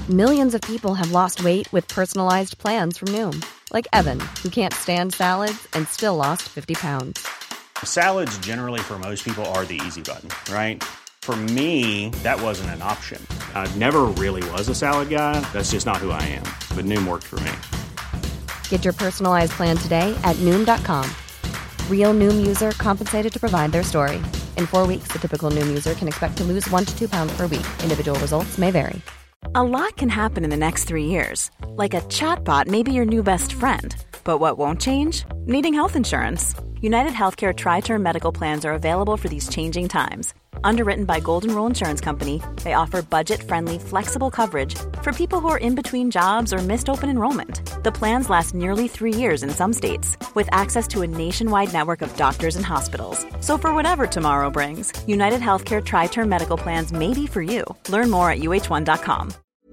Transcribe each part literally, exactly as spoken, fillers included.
Millions of people have lost weight with personalized plans from Noom. Like Evan, who can't stand salads and still lost fifty pounds. Salads generally for most people are the easy button, right? For me, that wasn't an option. I never really was a salad guy. That's just not who I am. But Noom worked for me. Get your personalized plan today at Noom dot com. Real Noom user compensated to provide their story. In four weeks, the typical Noom user can expect to lose one to two pounds per week. Individual results may vary. A lot can happen in the next three years. Like a chatbot may be your new best friend. But what won't change? Needing health insurance. United Healthcare Tri-Term Medical Plans are available for these changing times. Underwritten by Golden Rule Insurance Company, they offer budget-friendly, flexible coverage for people who are in between jobs or missed open enrollment. The plans last nearly three years in some states, with access to a nationwide network of doctors and hospitals. So for whatever tomorrow brings, United Healthcare Tri-Term Medical Plans may be for you. Learn more at U H one dot com.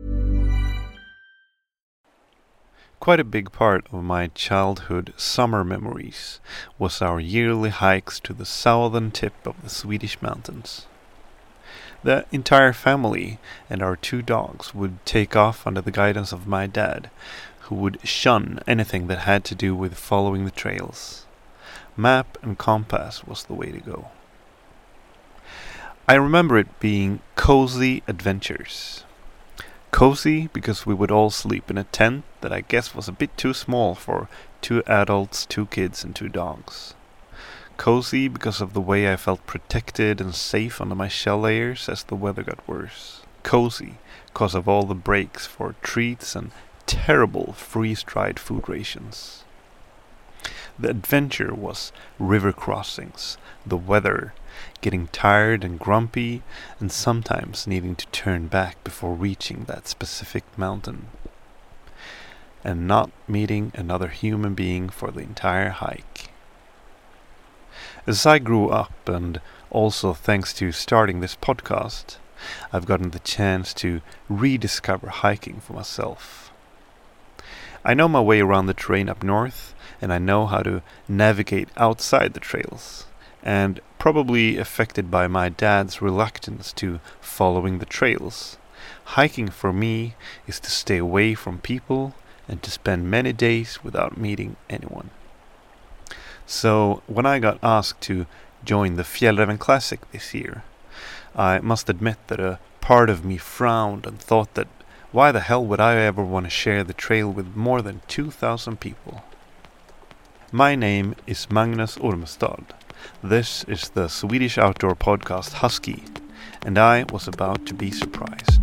Quite a big part of my childhood summer memories was our yearly hikes to the southern tip of the Swedish mountains. The entire family and our two dogs would take off under the guidance of my dad, who would shun anything that had to do with following the trails. Map and compass was the way to go. I remember it being cozy adventures. Cozy because we would all sleep in a tent that I guess was a bit too small for two adults, two kids and two dogs. Cozy because of the way I felt protected and safe under my shell layers as the weather got worse. Cozy because of all the breaks for treats and terrible freeze-dried food rations. The adventure was river crossings, the weather, getting tired and grumpy, and sometimes needing to turn back before reaching that specific mountain. And not meeting another human being for the entire hike. As I grew up, and also thanks to starting this podcast, I've gotten the chance to rediscover hiking for myself. I know my way around the terrain up north, and I know how to navigate outside the trails. And probably affected by my dad's reluctance to following the trails, hiking for me is to stay away from people and to spend many days without meeting anyone. So when I got asked to join the Fjällräven Classic this year, I must admit that a part of me frowned and thought that why the hell would I ever want to share the trail with more than two thousand people? My name is Magnus Ormestad. This is the Swedish outdoor podcast Husky, and I was about to be surprised.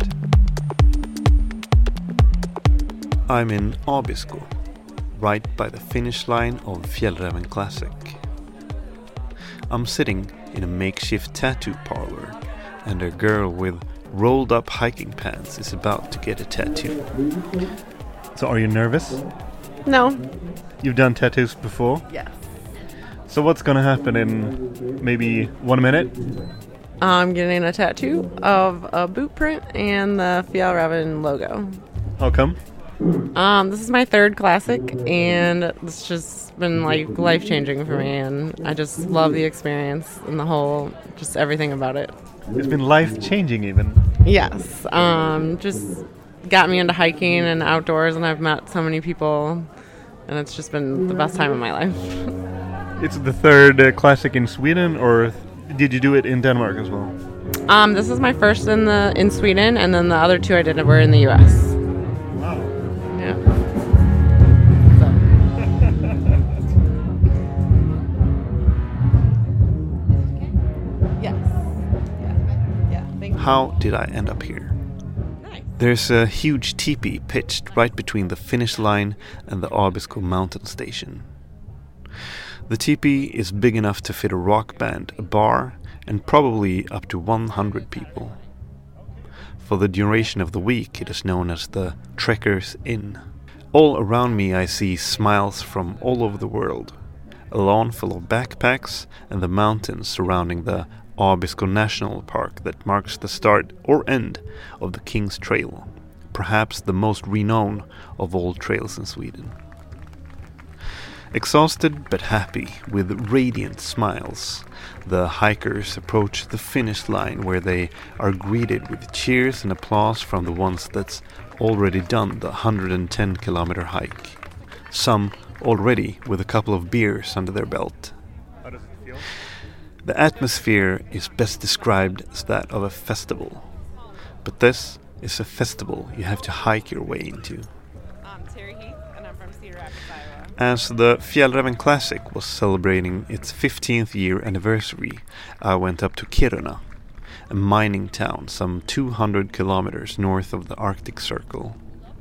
I'm in Abisko, right by the finish line of Fjällräven Classic. I'm sitting in a makeshift tattoo parlor, and a girl with rolled up hiking pants is about to get a tattoo. So are you nervous? No. You've done tattoos before? Yes. So what's going to happen in maybe one minute? I'm getting a tattoo of a boot print and the Fjällräven logo. How come? Um, this is my third classic, and it's just been like life-changing for me, and I just love the experience and the whole, just everything about it. It's been life-changing even. Yes. Um, just got me into hiking and outdoors, and I've met so many people, and it's just been the best time of my life. It's the third uh, classic in Sweden, or did you do it in Denmark as well? Um, this is my first in the in Sweden, and then the other two I did were in the U S. Wow. Yeah. Yes. Yeah. Yeah. Thank you. How did I end up here? Nice. There's a huge teepee pitched right between the finish line and the Abisko mountain station. The teepee is big enough to fit a rock band, a bar, and probably up to one hundred people. For the duration of the week, it is known as the Trekkers Inn. All around me I see smiles from all over the world. A lawn full of backpacks and the mountains surrounding the Abisko National Park that marks the start or end of the King's Trail, perhaps the most renowned of all trails in Sweden. Exhausted but happy, with radiant smiles, the hikers approach the finish line where they are greeted with cheers and applause from the ones that's already done the one hundred ten kilometer hike. Some already with a couple of beers under their belt. How does it feel? The atmosphere is best described as that of a festival. But this is a festival you have to hike your way into. I'm Terry Heath, and I'm from Cedar Rapids, Iowa. As the Fjällräven Classic was celebrating its fifteenth year anniversary, I went up to Kiruna, a mining town some two hundred kilometers north of the Arctic Circle.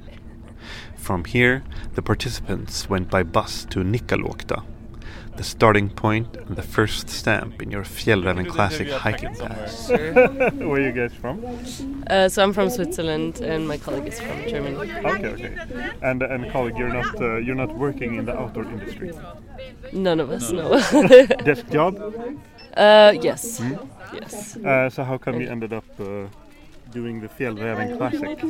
From here, the participants went by bus to Nikkaluokta, the starting point and the first stamp in your Fjällräven Classic hiking pass. Where are you guys from? Uh, so I'm from Switzerland, and my colleague is from Germany. Okay, okay. And and colleague, you're not uh, you're not working in the outdoor industry. None of us, no. Desk job? uh, yes, Hmm? yes. Uh, so how come you ended up uh, doing the Fjällräven Classic?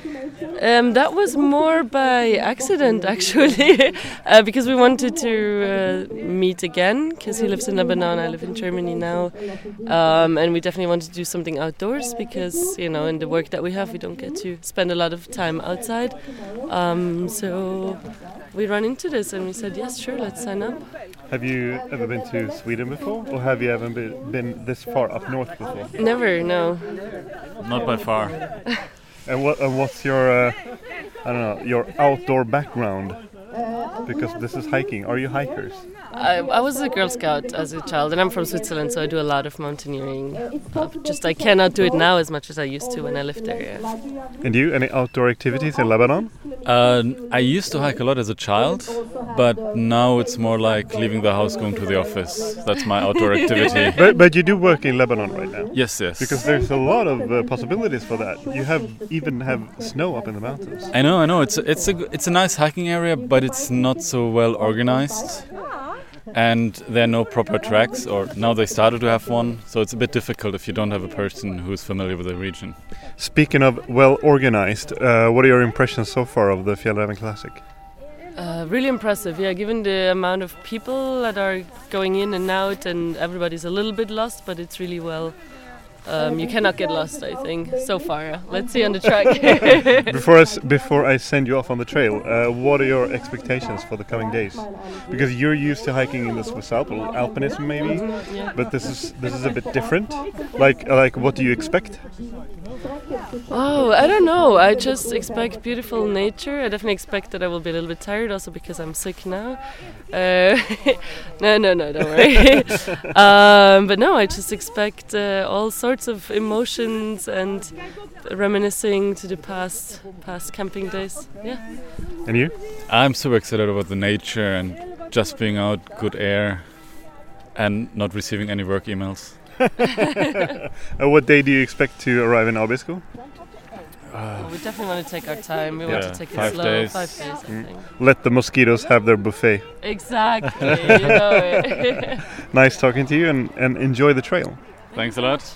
Um, that was more by accident, actually, uh, because we wanted to uh, meet again, because he lives in Lebanon, I live in Germany now, um, and we definitely wanted to do something outdoors, because, you know, in the work that we have, we don't get to spend a lot of time outside, um, so we ran into this, and we said, yes, sure, let's sign up. Have you ever been to Sweden before, or have you ever been, been this far up north before? Never, no. Not by far. And what and what's your uh, I don't know, your outdoor background? Because this is hiking. Are you hikers? I, I was a Girl Scout as a child, and I'm from Switzerland, so I do a lot of mountaineering. Uh, just I cannot do it now as much as I used to when I lived there. Yeah. And you, any outdoor activities in Lebanon? Uh, I used to hike a lot as a child, but now it's more like leaving the house, going to the office. That's my outdoor activity. But but you do work in Lebanon right now. Yes, yes. Because there's a lot of uh, possibilities for that. You have even have snow up in the mountains. I know, I know. It's it's a it's a nice hiking area, but it's not so well organized. And there are no proper tracks, or now they started to have one, so it's a bit difficult if you don't have a person who's familiar with the region. Speaking of well organized, uh, what are your impressions so far of the Fjällräven Classic? Uh, really impressive, yeah, given the amount of people that are going in and out, and everybody's a little bit lost, but it's really well. Um, you cannot get lost, I think, so far. Let's see on the track. before, I s- before I send you off on the trail, uh, what are your expectations for the coming days? Because you're used to hiking in the Swiss Alps, or alpinism maybe, yeah. but this is this is a bit different. Like like what do you expect? Oh, I don't know. I just expect beautiful nature. I definitely expect that I will be a little bit tired, also because I'm sick now. Uh, no, no, no, don't worry. um, but no, I just expect uh, all sorts of emotions and reminiscing to the past, past camping days. Yeah. And you? I'm super excited about the nature and just being out, good air, and not receiving any work emails. uh, what day do you expect to arrive in Abisko? Uh, we definitely want to take our time. We yeah, want to take five it slow. Days. Five days, I Mm. think. Let the mosquitoes have their buffet. Exactly. You know it. Nice talking to you, and, and enjoy the trail. Thanks a lot.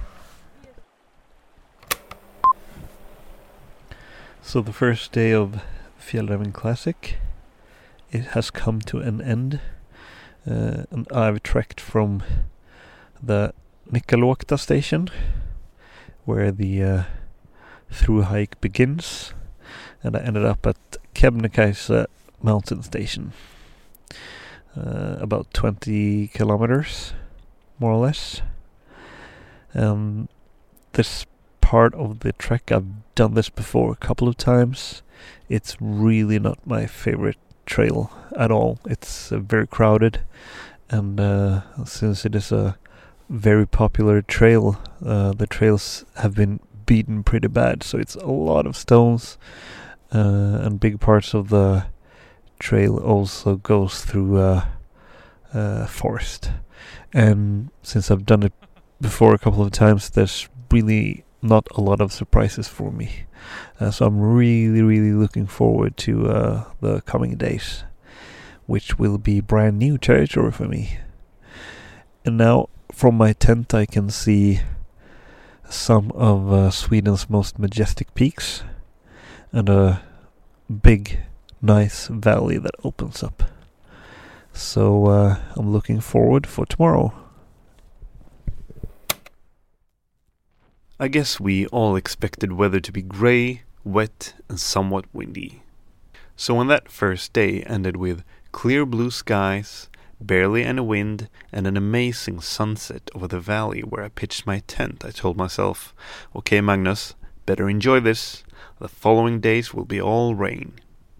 So the first day of Fjällräven Classic, it has come to an end, uh, and I've trekked from the Nikkaluokta station, where the uh, through hike begins, and I ended up at Kebnekaise mountain station, uh, about twenty kilometers, more or less. Um, this part of the trek, I've done this before a couple of times. It's really not my favorite trail at all. It's uh, very crowded, and uh, since it is a very popular trail, uh, the trails have been beaten pretty bad, so it's a lot of stones, uh, and big parts of the trail also goes through uh, uh, forest. And since I've done it before a couple of times, there's really not a lot of surprises for me. Uh, so I'm really, really looking forward to uh, the coming days, which will be brand new territory for me. And now, from my tent, I can see some of uh, Sweden's most majestic peaks and a big, nice valley that opens up. So uh, I'm looking forward for tomorrow. I guess we all expected weather to be grey, wet, and somewhat windy. So when that first day ended with clear blue skies, barely any wind, and an amazing sunset over the valley where I pitched my tent, I told myself, okay, Magnus, better enjoy this. The following days will be all rain.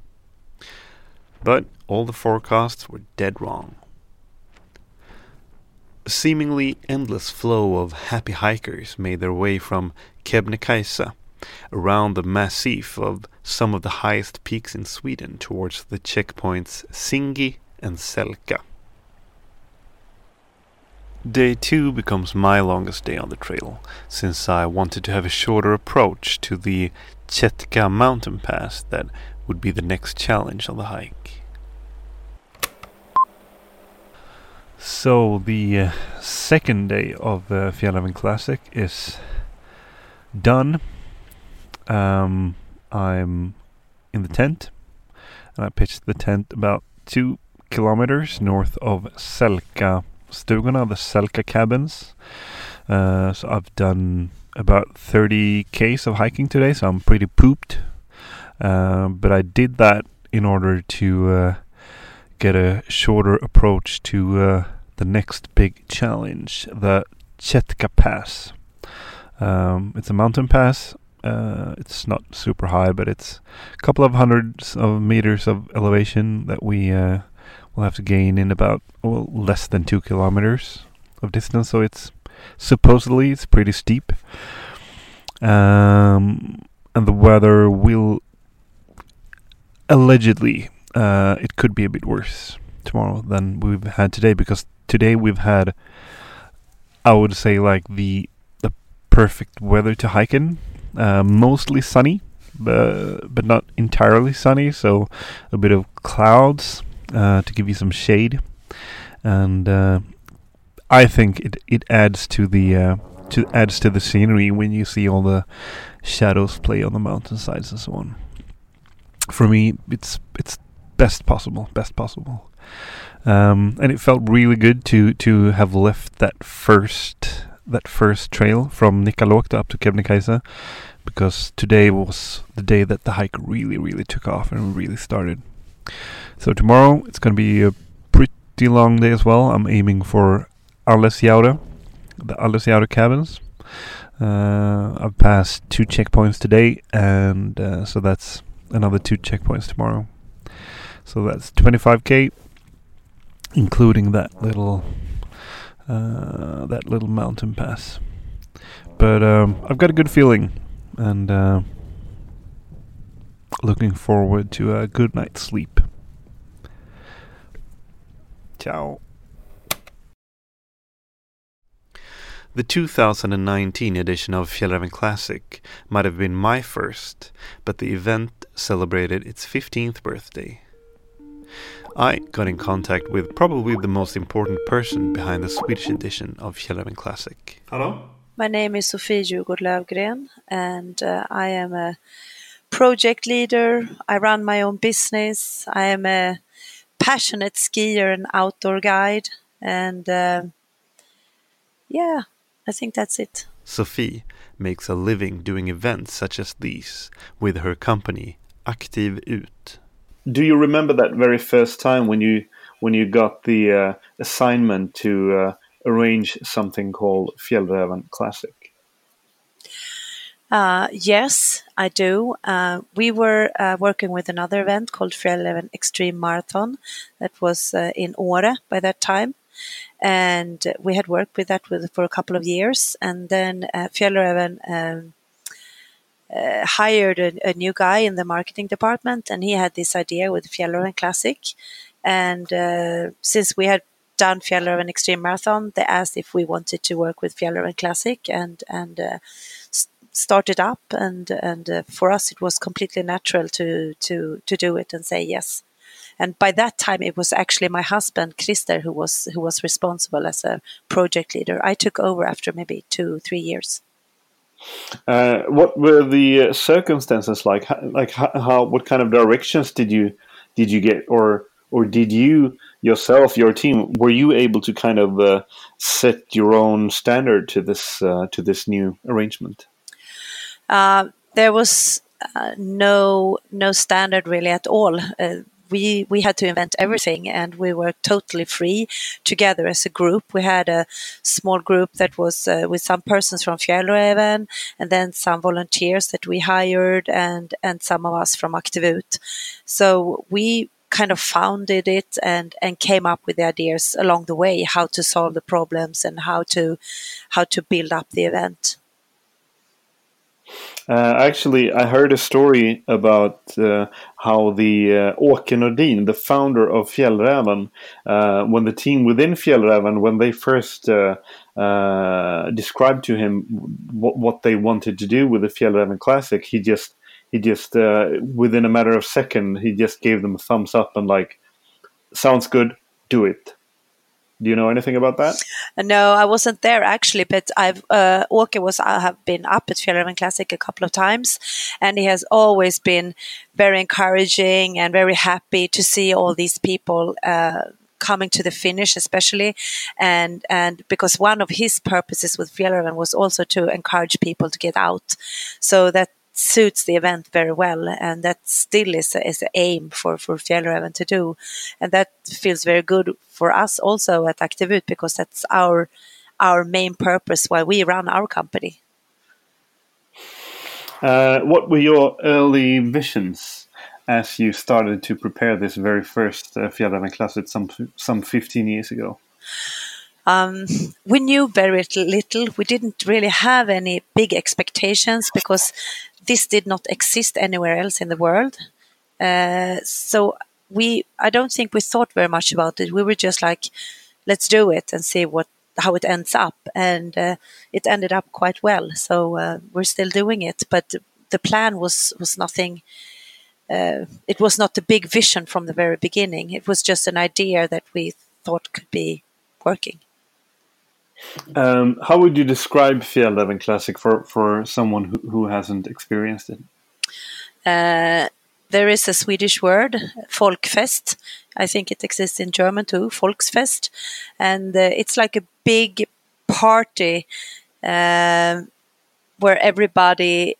But all the forecasts were dead wrong. A seemingly endless flow of happy hikers made their way from Kebnekaise, around the massif of some of the highest peaks in Sweden, towards the checkpoints Singi and Selka. Day two becomes my longest day on the trail, since I wanted to have a shorter approach to the Chetka mountain pass that would be the next challenge on the hike. So the uh, second day of uh, Fjällräven Classic is done. Um, I'm in the tent, and I pitched the tent about two kilometers north of Selka Stugorna, the Selka cabins. Uh, so I've done about thirty kays of hiking today, so I'm pretty pooped. Uh, but I did that in order to uh, get a shorter approach to uh, the next big challenge, the Chetka Pass. Um, it's a mountain pass. Uh, it's not super high, but it's a couple of hundreds of meters of elevation that we uh, will have to gain in about well, less than two kilometers of distance. So it's supposedly it's pretty steep, um, and the weather will allegedly uh, it could be a bit worse tomorrow than we've had today, because today we've had, I would say, like the the perfect weather to hike in. Uh, mostly sunny, but, but not entirely sunny, so a bit of clouds uh, to give you some shade, and uh, I think it, it adds to the uh, to adds to the scenery when you see all the shadows play on the mountainsides and so on. For me, it's it's best possible, best possible, um, and it felt really good to to have left that first. that first trail from Nikkaluokta up to Kebnekaise, because today was the day that the hike really, really took off and really started. So tomorrow it's going to be a pretty long day as well. I'm aiming for Arlesjaude, the Arlesjaude cabins. Uh, I've passed two checkpoints today, and uh, so that's another two checkpoints tomorrow. So that's twenty-five K, including that little Uh, that little mountain pass. But um, I've got a good feeling, and uh, looking forward to a good night's sleep. Ciao. The two thousand nineteen edition of Fjällräven Classic might have been my first, but the event celebrated its fifteenth birthday. I got in contact with probably the most important person behind the Swedish edition of Fjällräven Classic. Hello? My name is Sofie Djurgård Lövgren, and uh, I am a project leader. I run my own business. I am a passionate skier and outdoor guide, and uh, yeah, I think that's it. Sofie makes a living doing events such as these with her company Aktiv Ut. Do you remember that very first time when you when you got the uh, assignment to uh, arrange something called Fjällräven Classic? Uh, yes, I do. Uh, we were uh, working with another event called Fjällräven Extreme Marathon that was uh, in Åre by that time. And we had worked with that with, for a couple of years. And then uh, Fjällräven um, uh, hired a, a new guy in the marketing department, and he had this idea with Fjällräven Classic. And uh, since we had done Fjällräven Extreme Marathon, they asked if we wanted to work with Fjällräven Classic and and uh, start it up. And and uh, for us, it was completely natural to to to do it and say yes. And by that time, it was actually my husband, Christer, who was who was responsible as a project leader. I took over after maybe two, three years. Uh, what were the uh, circumstances like? How, like how, how? What kind of directions did you did you get, or or did you yourself, your team, were you able to kind of uh, set your own standard to this uh, to this new arrangement? Uh, there was uh, no no standard really at all. Uh, we we had to invent everything, and we were totally free together as a group. We had a small group that was uh, with some persons from Fjällräven, and then some volunteers that we hired, and and some of us from Aktivut. So we kind of founded it and and came up with the ideas along the way, how to solve the problems and how to how to build up the event. Uh, actually, I heard a story about uh, how the uh, Åke Nordin, the founder of Fjällräven, uh, when the team within Fjällräven, when they first uh, uh, described to him what, what they wanted to do with the Fjällräven Classic, he just he just uh, within a matter of second, he just gave them a thumbs up and like, sounds good, do it. Do you know anything about that? No, I wasn't there actually, but I've uh, Åke was I have been up at Fjällräven Classic a couple of times, and he has always been very encouraging and very happy to see all these people uh, coming to the finish, especially, and and because one of his purposes with Fjällräven was also to encourage people to get out, so that suits the event very well, and that still is a, is an aim for for Fjällräven to do, and that feels very good for us also at Aktivut, because that's our our main purpose while we run our company. Uh, what were your early visions as you started to prepare this very first uh, Fjällräven Classic some some fifteen years ago? Um, we knew very little. We didn't really have any big expectations because this did not exist anywhere else in the world. Uh, so we, I don't think we thought very much about it. We were just like, let's do it and see what how it ends up. And uh, it ended up quite well. So uh, we're still doing it. But the plan was, was nothing. Uh, it was not a big vision from the very beginning. It was just an idea that we thought could be working. Um, how would you describe Fjällräven Classic for, for someone who, who hasn't experienced it? Uh, there is a Swedish word, Folkfest. I think it exists in German too, Volksfest. And uh, it's like a big party uh, where everybody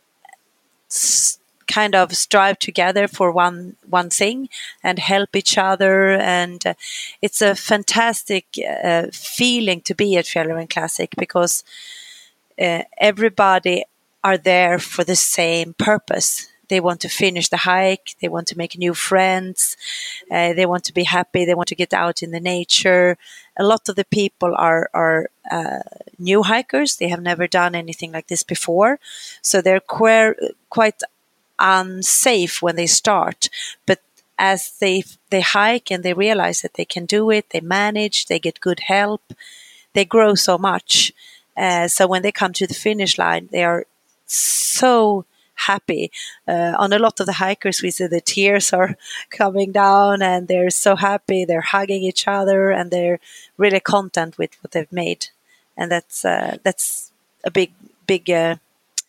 s- kind of strive together for one one thing and help each other, and uh, it's a fantastic uh, feeling to be at Fjällräven Classic, because uh, everybody are there for the same purpose. They want to finish the hike, they want to make new friends, uh, they want to be happy, they want to get out in the nature. A lot of the people are are uh, new hikers. They have never done anything like this before, so they're queer, quite unsafe when they start, but as they they hike and they realize that they can do it, they manage, they get good help, they grow so much. Uh, so when they come to the finish line, they are so happy. Uh, on a lot of the hikers, we see the tears are coming down, and they're so happy. They're hugging each other, and they're really content with what they've made, and that's uh, that's a big big uh,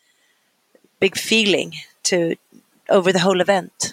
big feeling to over the whole event.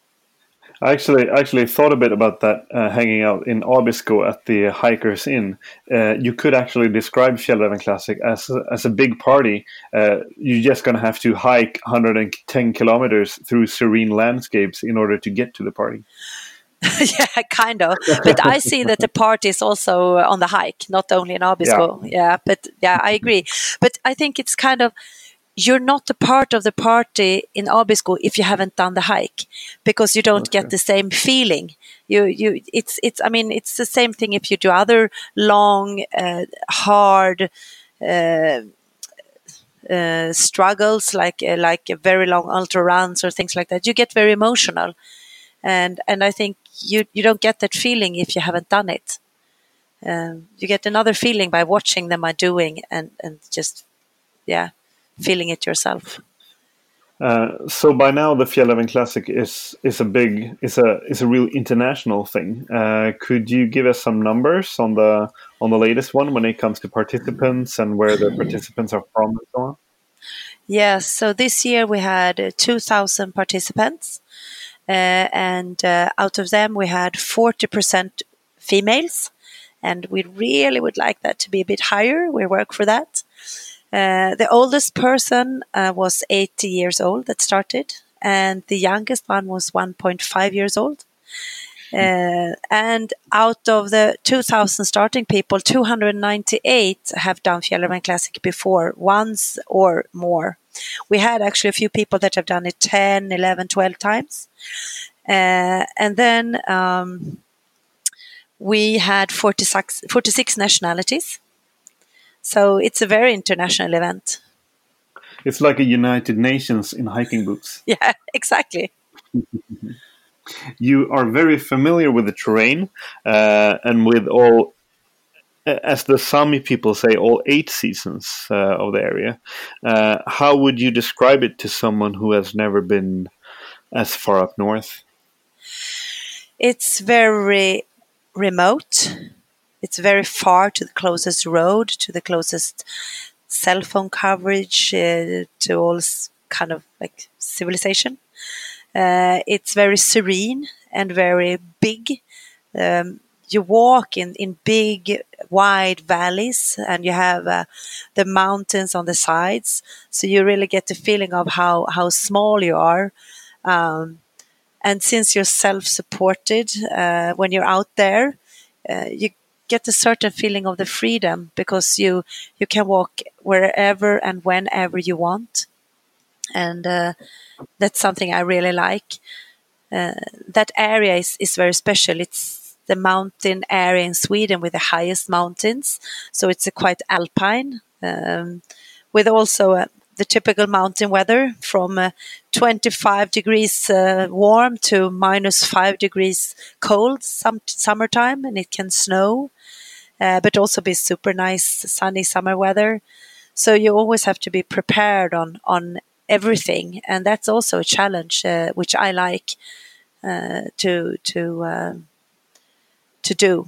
I actually actually thought a bit about that, uh, hanging out in Abisko at the Hikers Inn. Uh, you could actually describe Fjällräven Classic as a, as a big party. Uh, you're just going to have to hike one hundred ten kilometers through serene landscapes in order to get to the party. Yeah, kind of. But I see that the party is also on the hike, not only in Abisko. Yeah. yeah, but yeah, I agree. But I think it's kind of, you're not a part of the party in Abisko if you haven't done the hike, because you don't okay. get the same feeling. You, you, it's, it's. I mean, it's the same thing if you do other long, uh, hard uh, uh, struggles, like uh, like very long ultra runs or things like that. You get very emotional, and and I think you you don't get that feeling if you haven't done it. Um, you get another feeling by watching them are doing and and just yeah. feeling it yourself. Uh, so by now, the Fjällräven Classic is is a big is a is a real international thing. Uh, could you give us some numbers on the on the latest one when it comes to participants and where the participants are from and so on? Yes. So this year we had uh, two thousand participants, uh, and uh, out of them we had forty percent females, and we really would like that to be a bit higher. We work for that. Uh, the oldest person uh, was eighty years old that started, and the youngest one was one point five years old. Uh, and out of the two thousand starting people, two hundred ninety-eight have done Fjällräven Classic before, once or more. We had actually a few people that have done it ten, eleven, twelve times. Uh, and then um, we had forty-six, forty-six nationalities. So it's a very international event. It's like a United Nations in hiking boots. Yeah, exactly. You are very familiar with the terrain uh, and with all, as the Sami people say, all eight seasons uh, of the area. Uh, how would you describe it to someone who has never been as far up north? It's very remote. It's very far to the closest road, to the closest cell phone coverage, uh, to all kind of like civilization. Uh, it's very serene and very big. Um, you walk in, in big, wide valleys, and you have uh, the mountains on the sides. So you really get the feeling of how, how small you are. Um, and since you're self-supported, uh, when you're out there, uh, you get a certain feeling of the freedom, because you, you can walk wherever and whenever you want. And uh, that's something I really like. Uh, that area is, is very special. It's the mountain area in Sweden with the highest mountains. So it's a quite alpine, um, with also uh, the typical mountain weather from uh, twenty-five degrees uh, warm to minus five degrees cold some summertime, and it can snow, uh, but also be super nice sunny summer weather. So you always have to be prepared on, on everything, and that's also a challenge, uh, which I like uh, to to uh, to do.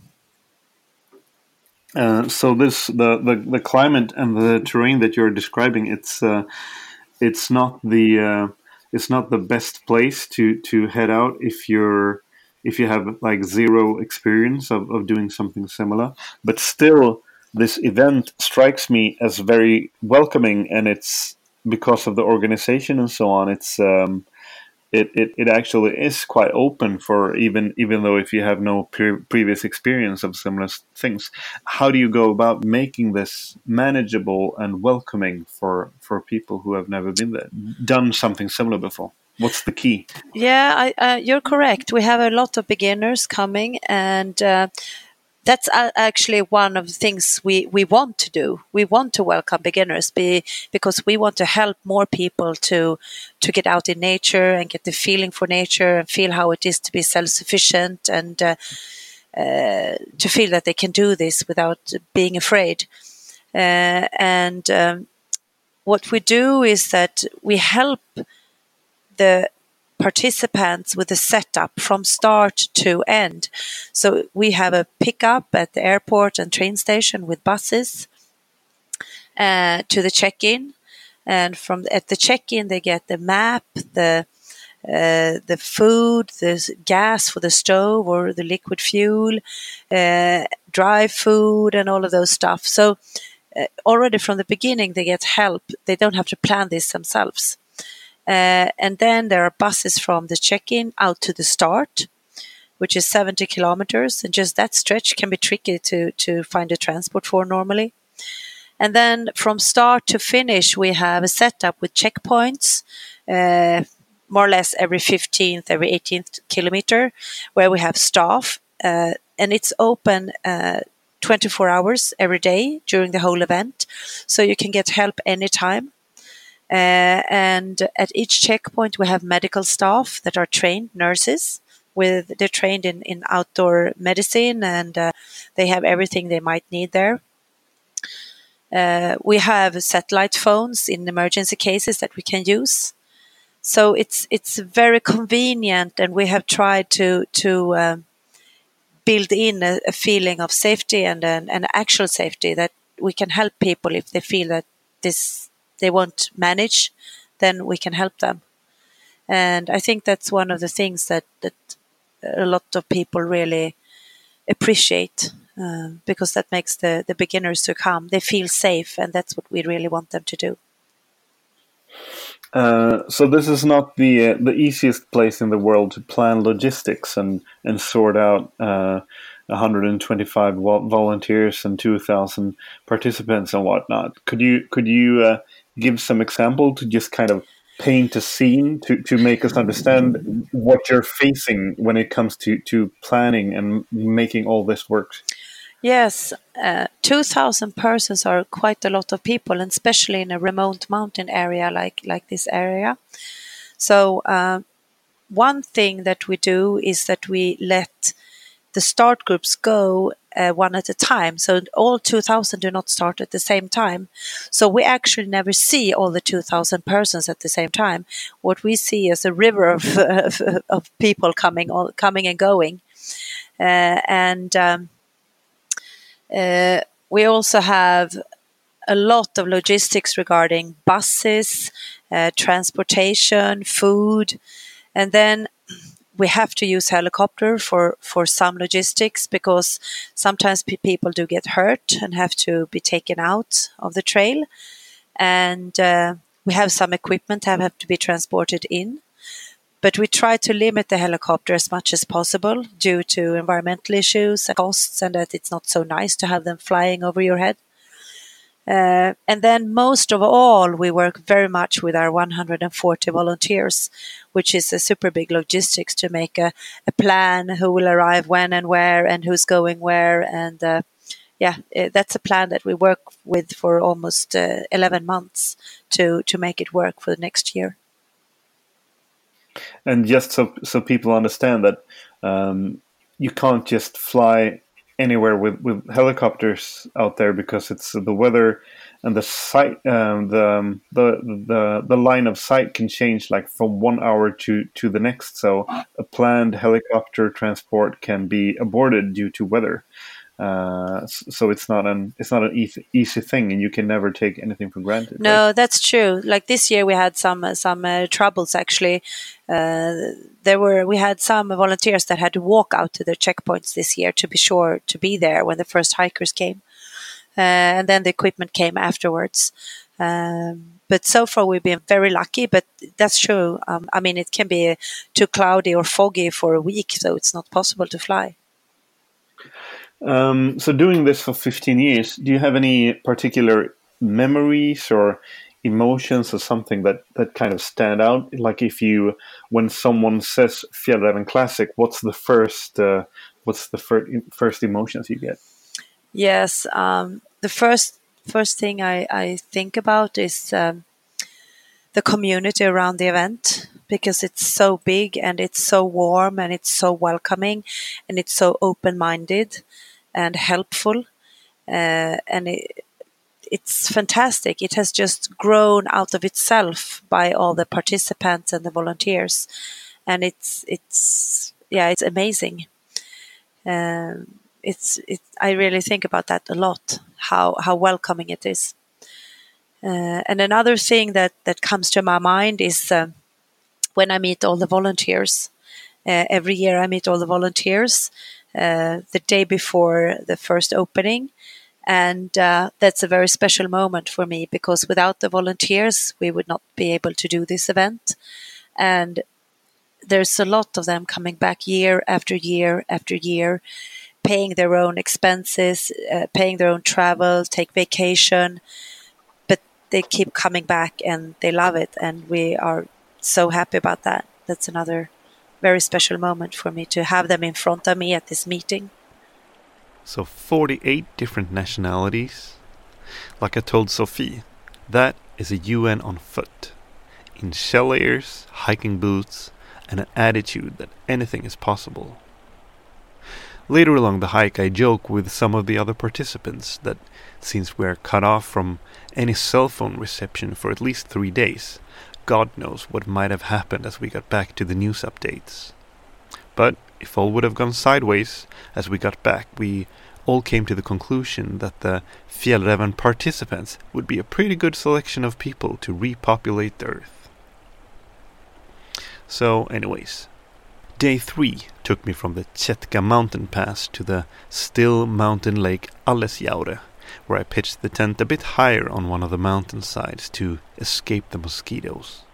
Uh, so this the, the the climate and the terrain that you're describing, it's uh, it's not the uh, it's not the best place to to head out if you're if you have like zero experience of, of doing something similar. But still, this event strikes me as very welcoming, and it's because of the organization and so on. It's um, it, it it actually is quite open for even even though if you have no pre- previous experience of similar things. How do you go about making this manageable and welcoming for for people who have never been there, done something similar before? What's the key? Yeah, I, uh, you're correct. We have a lot of beginners coming, and uh, that's actually one of the things we, we want to do. We want to welcome beginners be, because we want to help more people to to get out in nature and get the feeling for nature and feel how it is to be self-sufficient, and uh, uh, to feel that they can do this without being afraid. Uh, and um, what we do is that we help the participants with the setup from start to end. So we have a pickup at the airport and train station with buses uh, to the check-in, and from at the check-in they get the map, the uh, the food, the gas for the stove or the liquid fuel, uh, dry food, and all of those stuff. So uh, already from the beginning they get help. They don't have to plan this themselves. Uh, and then there are buses from the check-in out to the start, which is seventy kilometers, and just that stretch can be tricky to, to find a transport for normally. And then from start to finish, we have a setup with checkpoints, uh, more or less every fifteenth, every eighteenth kilometer, where we have staff, uh, and it's open uh, twenty-four hours every day during the whole event, so you can get help anytime. Uh, and at each checkpoint, we have medical staff that are trained nurses. With they're trained in, in outdoor medicine, and uh, they have everything they might need there. Uh, we have satellite phones in emergency cases that we can use. So it's it's very convenient, and we have tried to to um, build in a, a feeling of safety and an, an actual safety, that we can help people if they feel that this. They won't manage, then we can help them. And I think that's one of the things that, that a lot of people really appreciate, uh, because that makes the, the beginners to come. They feel safe, and that's what we really want them to do. Uh, so this is not the uh, the easiest place in the world to plan logistics and, and sort out uh, one hundred twenty-five vo- volunteers and two thousand participants and whatnot. Could you could you uh, give some example to just kind of paint a scene to, to make us understand what you're facing when it comes to, to planning and making all this work? Yes, uh, two thousand persons are quite a lot of people, and especially in a remote mountain area like, like this area. So uh, one thing that we do is that we let the start groups go uh, one at a time. So all two thousand do not start at the same time. So we actually never see all the two thousand persons at the same time. What we see is a river of, of, of people coming, all, coming and going. Uh, and... Um, Uh, we also have a lot of logistics regarding buses, uh, transportation, food, and then we have to use helicopter for, for some logistics, because sometimes pe- people do get hurt and have to be taken out of the trail. And uh, we have some equipment that have to be transported in. But we try to limit the helicopter as much as possible due to environmental issues and costs, and that it's not so nice to have them flying over your head. Uh, and then most of all, we work very much with our one hundred forty volunteers, which is a super big logistics to make a, a plan who will arrive when and where and who's going where. And uh, yeah, that's a plan that we work with for almost uh, eleven months to, to make it work for the next year. And just so so people understand that um, you can't just fly anywhere with, with helicopters out there, because it's the weather and the sight, um, the, the the the line of sight can change like from one hour to, to the next. So a planned helicopter transport can be aborted due to weather. Uh, so it's not an it's not an easy, easy thing, and you can never take anything for granted. No, right? That's true. Like this year, we had some uh, some uh, troubles. Actually, uh, there were we had some volunteers that had to walk out to their checkpoints this year to be sure to be there when the first hikers came, uh, and then the equipment came afterwards. Um, but so far, we've been very lucky. But that's true. Um, I mean, it can be too cloudy or foggy for a week, so it's not possible to fly. Um, so doing this for fifteen years, do you have any particular memories or emotions or something that, that kind of stand out? Like if you, when someone says Fjällräven Classic, what's the first, uh, what's the fir- first emotions you get? Yes, um, the first first thing I, I think about is um, the community around the event, because it's so big and it's so warm and it's so welcoming and it's so open-minded and helpful, uh, and it, it's fantastic. It has just grown out of itself by all the participants and the volunteers, and it's it's yeah, it's amazing. Um, it's it. I really think about that a lot. How how welcoming it is. Uh, and another thing that that comes to my mind is uh, when I meet all the volunteers. Uh, every year I meet all the volunteers uh, the day before the first opening. And uh, that's a very special moment for me, because without the volunteers, we would not be able to do this event. And there's a lot of them coming back year after year after year, paying their own expenses, uh, paying their own travel, take vacation. But they keep coming back and they love it. And we are so happy about that. That's another very special moment for me to have them in front of me at this meeting. So forty-eight different nationalities. Like I told Sophie, that is a U N on foot. In shell layers, hiking boots, and an attitude that anything is possible. Later along the hike I joke with some of the other participants that since we're cut off from any cell phone reception for at least three days, God knows what might have happened as we got back to the news updates. But if all would have gone sideways as we got back, we all came to the conclusion that the Fjällräven participants would be a pretty good selection of people to repopulate the earth. So anyways, Day three took me from the Chetka mountain pass to the still mountain lake Allesjaure, where I pitched the tent a bit higher on one of the mountainsides to escape the mosquitoes.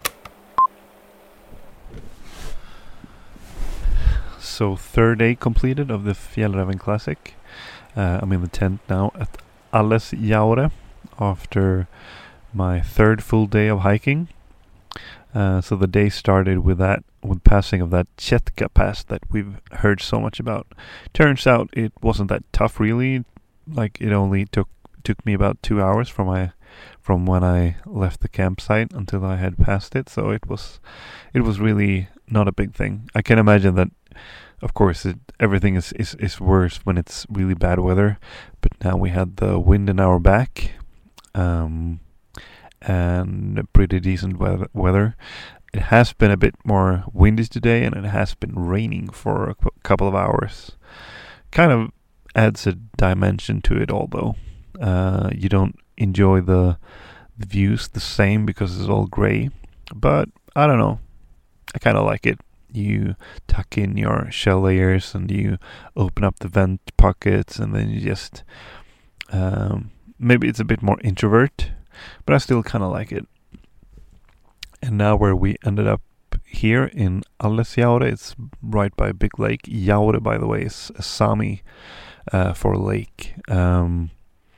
So third day completed of the Fjällräven Classic. Uh, I'm in the tent now at Allesjaure after my third full day of hiking. Uh, so the day started with that, with passing of that Chetka pass that we've heard so much about. Turns out it wasn't that tough, really. Like it only took took me about two hours from my from when I left the campsite until I had passed it. So it was it was really not a big thing. I can imagine that, of course, it, everything is, is, is worse when it's really bad weather. But now we had the wind in our back. Um, and pretty decent weather, weather. It has been a bit more windy today, and it has been raining for a qu- couple of hours. Kind of adds a dimension to it, although uh, you don't enjoy the, the views the same because it's all grey. But I don't know, I kind of like it. You tuck in your shell layers and you open up the vent pockets, and then you just um, maybe it's a bit more introvert, but I still kind of like it. And now where we ended up here in Allesjaure, it's right by a big lake. Jaure, by the way, is a Sami uh, for lake. Um,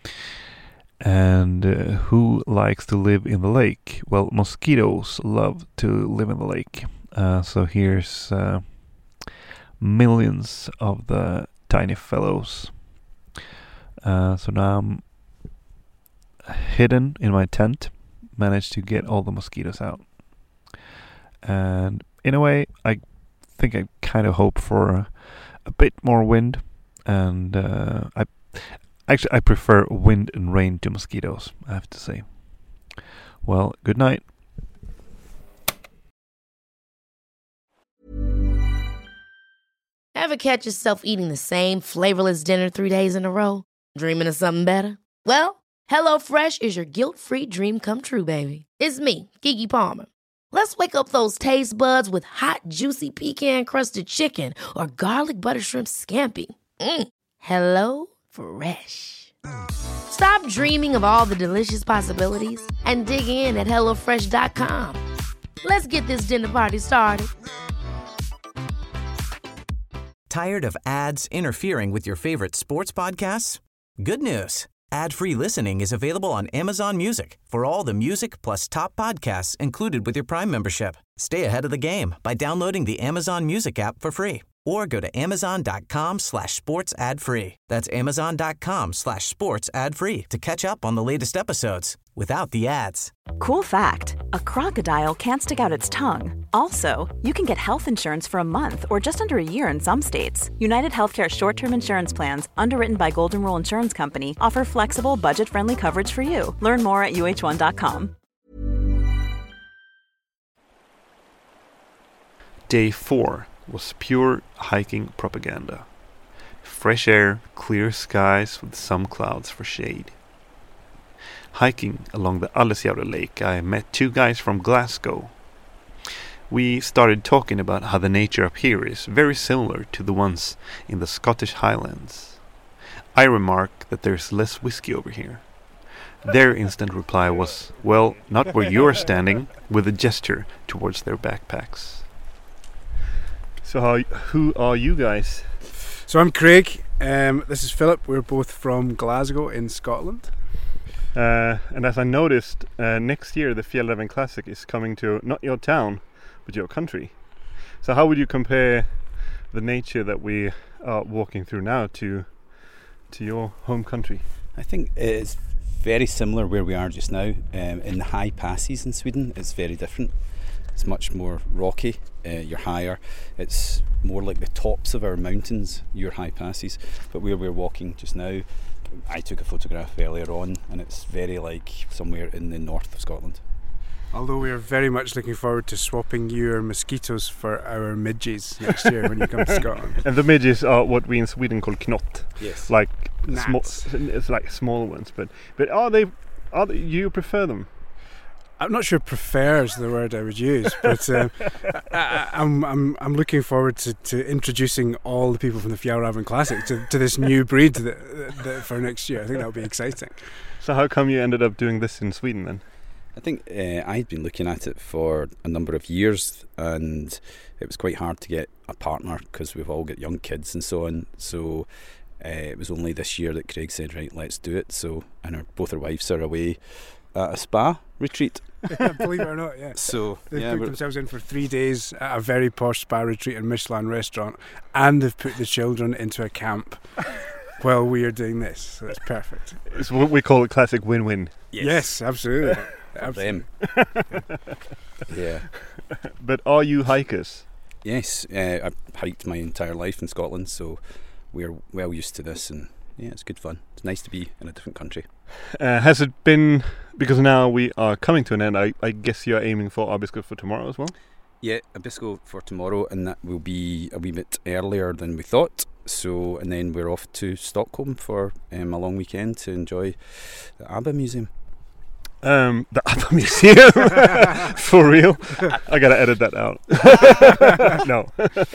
and uh, who likes to live in the lake? Well, mosquitoes love to live in the lake. Uh, so here's uh, millions of the tiny fellows. Uh, so now I'm hidden in my tent, managed to get all the mosquitoes out. And in a way, I think I kind of hope for a, a bit more wind. And uh, I actually I prefer wind and rain to mosquitoes, I have to say. Well, good night. Ever catch yourself eating the same flavorless dinner three days in a row? Dreaming of something better? Well, HelloFresh is your guilt-free dream come true, baby. It's me, Keke Palmer. Let's wake up those taste buds with hot, juicy pecan-crusted chicken or garlic butter shrimp scampi. Mm. Hello Fresh. Stop dreaming of all the delicious possibilities and dig in at hello fresh dot com. Let's get this dinner party started. Tired of ads interfering with your favorite sports podcasts? Good news. Ad-free listening is available on Amazon Music for all the music plus top podcasts included with your Prime membership. Stay ahead of the game by downloading the Amazon Music app for free or go to amazon.com slash sports ad free. That's amazon.com slash sports ad free to catch up on the latest episodes without the ads. Cool fact, a crocodile can't stick out its tongue. Also, you can get health insurance for a month or just under a year in some states. United Healthcare short-term insurance plans, underwritten by Golden Rule Insurance Company, offer flexible, budget-friendly coverage for you. Learn more at U H one dot com. Day four was pure hiking propaganda. Fresh air, clear skies with some clouds for shade. Hiking along the Allesjaure lake, I met two guys from Glasgow. We started talking about how the nature up here is very similar to the ones in the Scottish Highlands. I remarked that there's less whiskey over here. Their instant reply was, well, not where you're standing, with a gesture towards their backpacks. So how, who are you guys? So I'm Craig, um, this is Philip, we're both from Glasgow in Scotland. Uh, and as I noticed, uh, next year the Fjällräven Classic is coming to not your town, but your country. So how would you compare the nature that we are walking through now to to your home country? I think it's very similar where we are just now. Um, in the high passes in Sweden, it's very different. It's much more rocky, uh, you're higher. It's more like the tops of our mountains, your high passes. But where we're walking just now, I took a photograph earlier on, and it's very like somewhere in the north of Scotland. Although we are very much looking forward to swapping your mosquitoes for our midges next year when you come to Scotland. And the midges are what we in Sweden call knott. Yes. Like small, it's like small ones, but but are they? Are they, you prefer them? I'm not sure "prefer" is the word I would use, but um, I, I'm I'm I'm looking forward to, to introducing all the people from the Fjällräven Classic to, to this new breed that, that for next year. I think that would be exciting. So how come you ended up doing this in Sweden then? I think uh, I'd been looking at it for a number of years, and it was quite hard to get a partner because we've all got young kids and so on. So uh, it was only this year that Craig said, right, let's do it. So, and our, both our wives are away at a spa retreat. Believe it or not, yeah. So they've yeah, booked themselves in for three days at a very posh spa retreat and Michelin restaurant, and they've put the children into a camp while we are doing this. So it's perfect. It's what we call a classic win-win. Yes, yes absolutely. Them. Yeah. But are you hikers? Yes, uh, I've hiked my entire life in Scotland, so we're well used to this, and yeah, it's good fun. It's nice to be in a different country. Uh, has it been, because now we are coming to an end, I, I guess you're aiming for Abisko for tomorrow as well? Yeah, Abisko for tomorrow, and that will be a wee bit earlier than we thought. So, and then we're off to Stockholm for um, a long weekend to enjoy the ABBA Museum. Um, the ABBA Museum? For real? I gotta edit that out. No.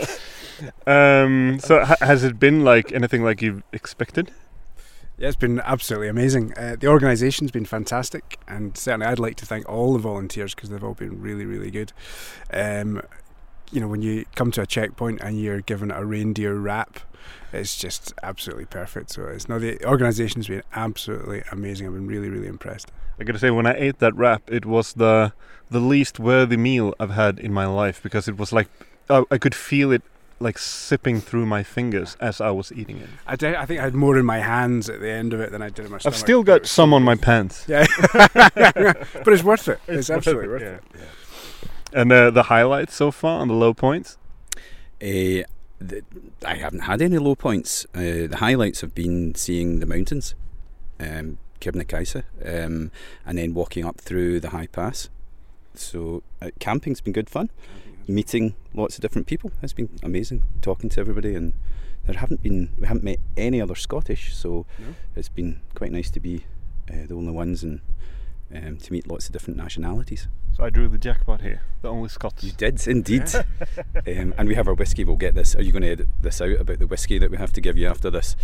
um, so ha- has it been like anything like you've expected? Yeah, it's been absolutely amazing. Uh, the organisation's been fantastic, and certainly I'd like to thank all the volunteers because they've all been really, really good. Um, you know, when you come to a checkpoint and you're given a reindeer wrap, it's just absolutely perfect. So it's no, the organisation's been absolutely amazing. I've been really, really impressed. I gotta say, when I ate that wrap, it was the the least worthy meal I've had in my life, because it was like I, I could feel it like sipping through my fingers as I was eating it. I, did, I think I had more in my hands at the end of it than I did in my stomach. I've still got some on my pants. Yeah, but it's worth it. It's, it's absolutely worth it. it. Yeah. And uh, the highlights so far and the low points? Uh, the, I haven't had any low points. Uh, the highlights have been seeing the mountains, um, Kebnekaise, um, and then walking up through the high pass. So uh, camping's been good fun. Meeting lots of different people has been amazing. Talking to everybody, and there haven't been we haven't met any other Scottish, so no. It's been quite nice to be uh, the only ones, and um, to meet lots of different nationalities. So I drew the jackpot here, the only Scots. You did indeed. Yeah. um, and we have our whiskey. We'll get this. Are you going to edit this out about the whiskey that we have to give you after this?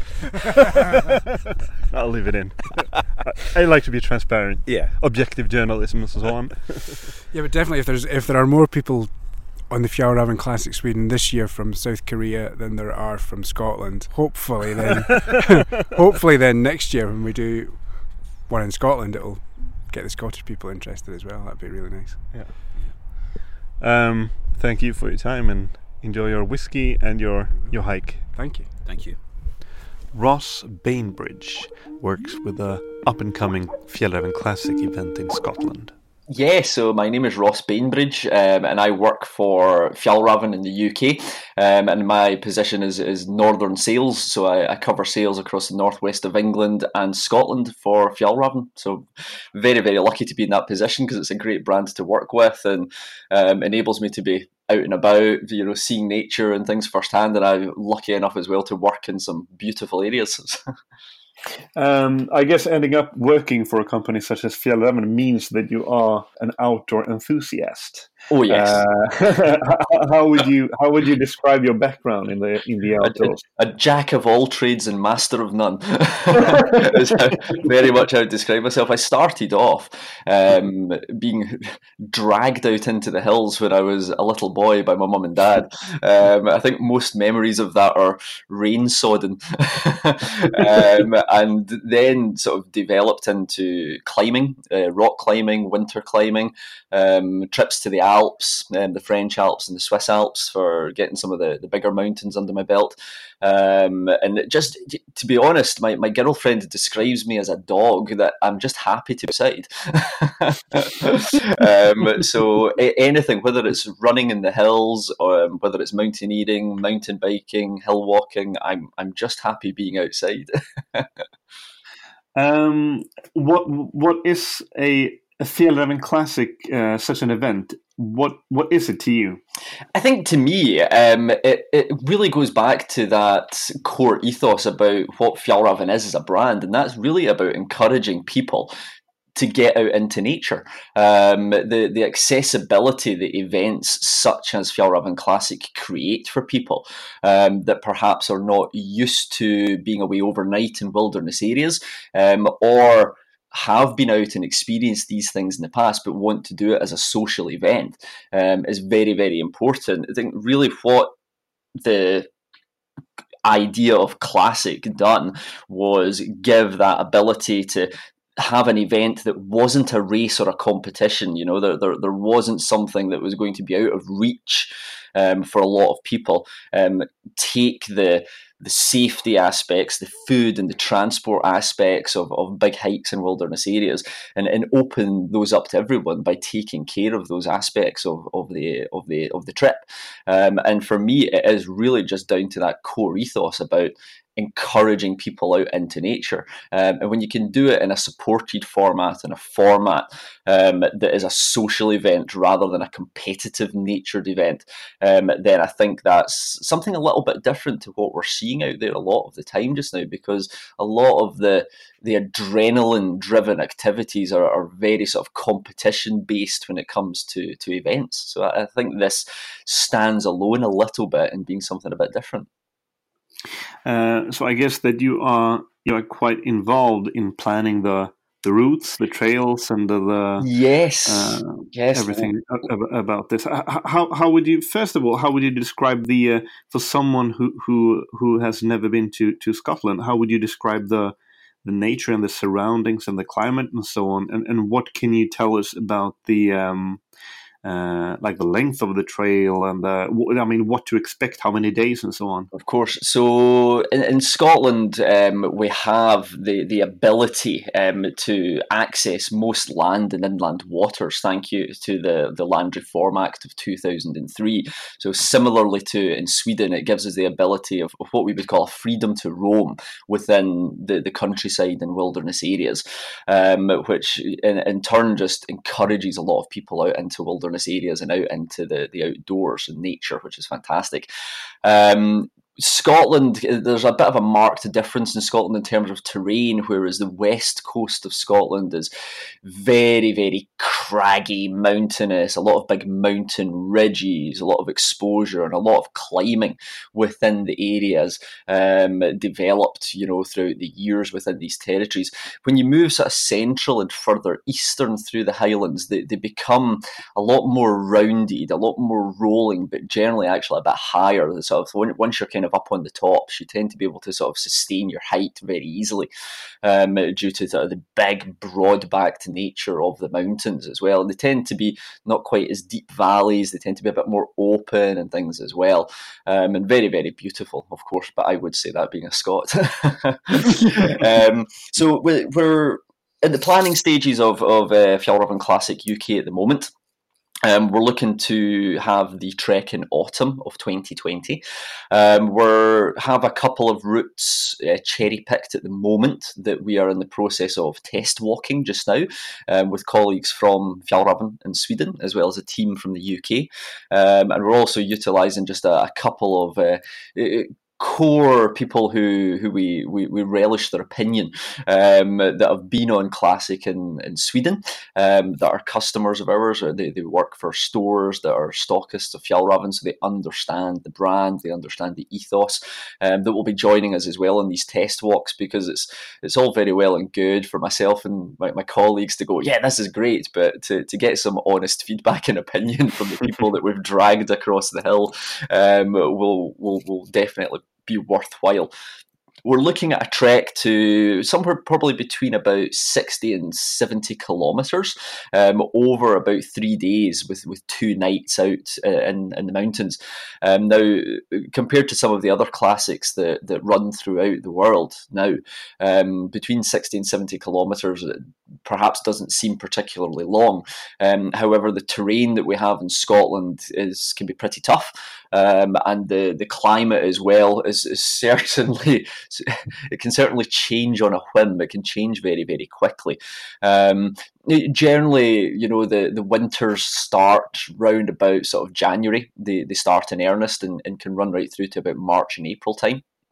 I'll leave it in. I, I like to be transparent. Yeah, objective journalism and so on. Yeah, but definitely, if there's if there are more people on the Fjällräven Classic Sweden this year from South Korea than there are from Scotland, hopefully then, hopefully then next year when we do one in Scotland, it'll get the Scottish people interested as well. That'd be really nice. Yeah. Um, thank you for your time, and enjoy your whiskey and your your hike. Thank you. Thank you. Ross Bainbridge works with the up-and-coming Fjällräven Classic event in Scotland. Yeah, so my name is Ross Bainbridge, um, and I work for Fjällräven in the U K, um, and my position is, is Northern Sales, so I, I cover sales across the northwest of England and Scotland for Fjällräven. So very, very lucky to be in that position, because it's a great brand to work with, and um, enables me to be out and about, you know, seeing nature and things firsthand, and I'm lucky enough as well to work in some beautiful areas. Um, I guess ending up working for a company such as Fjällräven means that you are an outdoor enthusiast. Oh yes. Uh, how would you how would you describe your background in the in the outdoors? A, a, a jack of all trades and master of none. Is how, very much how I would describe myself. I started off um, being dragged out into the hills when I was a little boy by my mum and dad. Um, I think most memories of that are rain sodden, um, and then sort of developed into climbing, uh, rock climbing, winter climbing, um, trips to the Alps, um, the French Alps and the Swiss Alps, for getting some of the, the bigger mountains under my belt. Um, and just to be honest, my, my girlfriend describes me as a dog that I'm just happy to be outside. um, so anything, whether it's running in the hills, or um, whether it's mountaineering, mountain biking, hill walking, I'm I'm just happy being outside. um, what what is a a Fjällräven Classic, uh, such an event? What what is it to you? I think to me, um, it, it really goes back to that core ethos about what Fjällräven is as a brand, and that's really about encouraging people to get out into nature. Um, the, the accessibility that events such as Fjällräven Classic create for people um, that perhaps are not used to being away overnight in wilderness areas, um, or have been out and experienced these things in the past but want to do it as a social event um, is very, very important. I think really what the idea of Classic done was give that ability to have an event that wasn't a race or a competition. You know, there, there, there wasn't something that was going to be out of reach um, for a lot of people. Um, take the the safety aspects, the food and the transport aspects of, of big hikes in wilderness areas, and, and open those up to everyone by taking care of those aspects of, of the of the of the trip. Um, and for me, it is really just down to that core ethos about encouraging people out into nature. Um, and when you can do it in a supported format, in a format um, that is a social event rather than a competitive natured event, um, then I think that's something a little bit different to what we're seeing out there a lot of the time just now, because a lot of the the adrenaline driven activities are, are very sort of competition based when it comes to, to events. So I, I think this stands alone a little bit in being something a bit different. Uh, so I guess that you are you are quite involved in planning the the routes, the trails, and the, the yes, uh, yes, everything ab- about this. How how would you first of all how would you describe the uh, for someone who, who who has never been to, to Scotland? How would you describe the the nature and the surroundings and the climate and so on? And and what can you tell us about the um, Uh, like the length of the trail and the, I mean, what to expect, how many days and so on? Of course. So in, in Scotland, um, we have the, the ability um, to access most land and inland waters, thank you to the, the Land Reform Act of two thousand three. So similarly to in Sweden, it gives us the ability of, of what we would call freedom to roam within the, the countryside and wilderness areas, um, which in, in turn just encourages a lot of people out into wilderness areas and out into the, the outdoors and nature, which is fantastic. Um, Scotland, there's a bit of a marked difference in Scotland in terms of terrain, whereas the west coast of Scotland is very, very craggy, mountainous, a lot of big mountain ridges, a lot of exposure and a lot of climbing within the areas um, developed, you know, throughout the years within these territories. When you move sort of central and further eastern through the Highlands, they, they become a lot more rounded, a lot more rolling, but generally actually a bit higher. So once you're kind of up on the tops, you tend to be able to sort of sustain your height very easily um, due to the, the big, broad-backed nature of the mountains as well. And they tend to be not quite as deep valleys. They tend to be a bit more open and things as well. Um, and very, very beautiful, of course, but I would say that being a Scot. um, so we're, we're in the planning stages of, of uh, Fjällräven Classic U K at the moment. Um, we're looking to have the trek in autumn of twenty twenty. Um, we have a couple of routes uh, cherry-picked at the moment that we are in the process of test walking just now um, with colleagues from Fjällräven in Sweden, as well as a team from the U K. Um, and we're also utilising just a, a couple of uh, core people who who we, we, we relish their opinion um, that have been on Classic in, in Sweden, um, that are customers of ours, or they, they work for stores that are stockists of Fjällräven, so they understand the brand, they understand the ethos, um, that will be joining us as well on these test walks, because it's it's all very well and good for myself and my, my colleagues to go, yeah, this is great, but to, to get some honest feedback and opinion from the people that we've dragged across the hill um, will will will definitely be worthwhile. We're looking at a trek to somewhere probably between about sixty and seventy kilometres um, over about three days with, with two nights out uh, in, in the mountains. Um, now, compared to some of the other classics that, that run throughout the world now, um, between sixty and seventy kilometres perhaps doesn't seem particularly long. Um, however, the terrain that we have in Scotland is can be pretty tough. Um, and the, the climate as well is, is certainly, it can certainly change on a whim. It can change very, very quickly. Um, generally, you know, the, the winters start round about sort of January. They, they start in earnest and, and can run right through to about March and April time.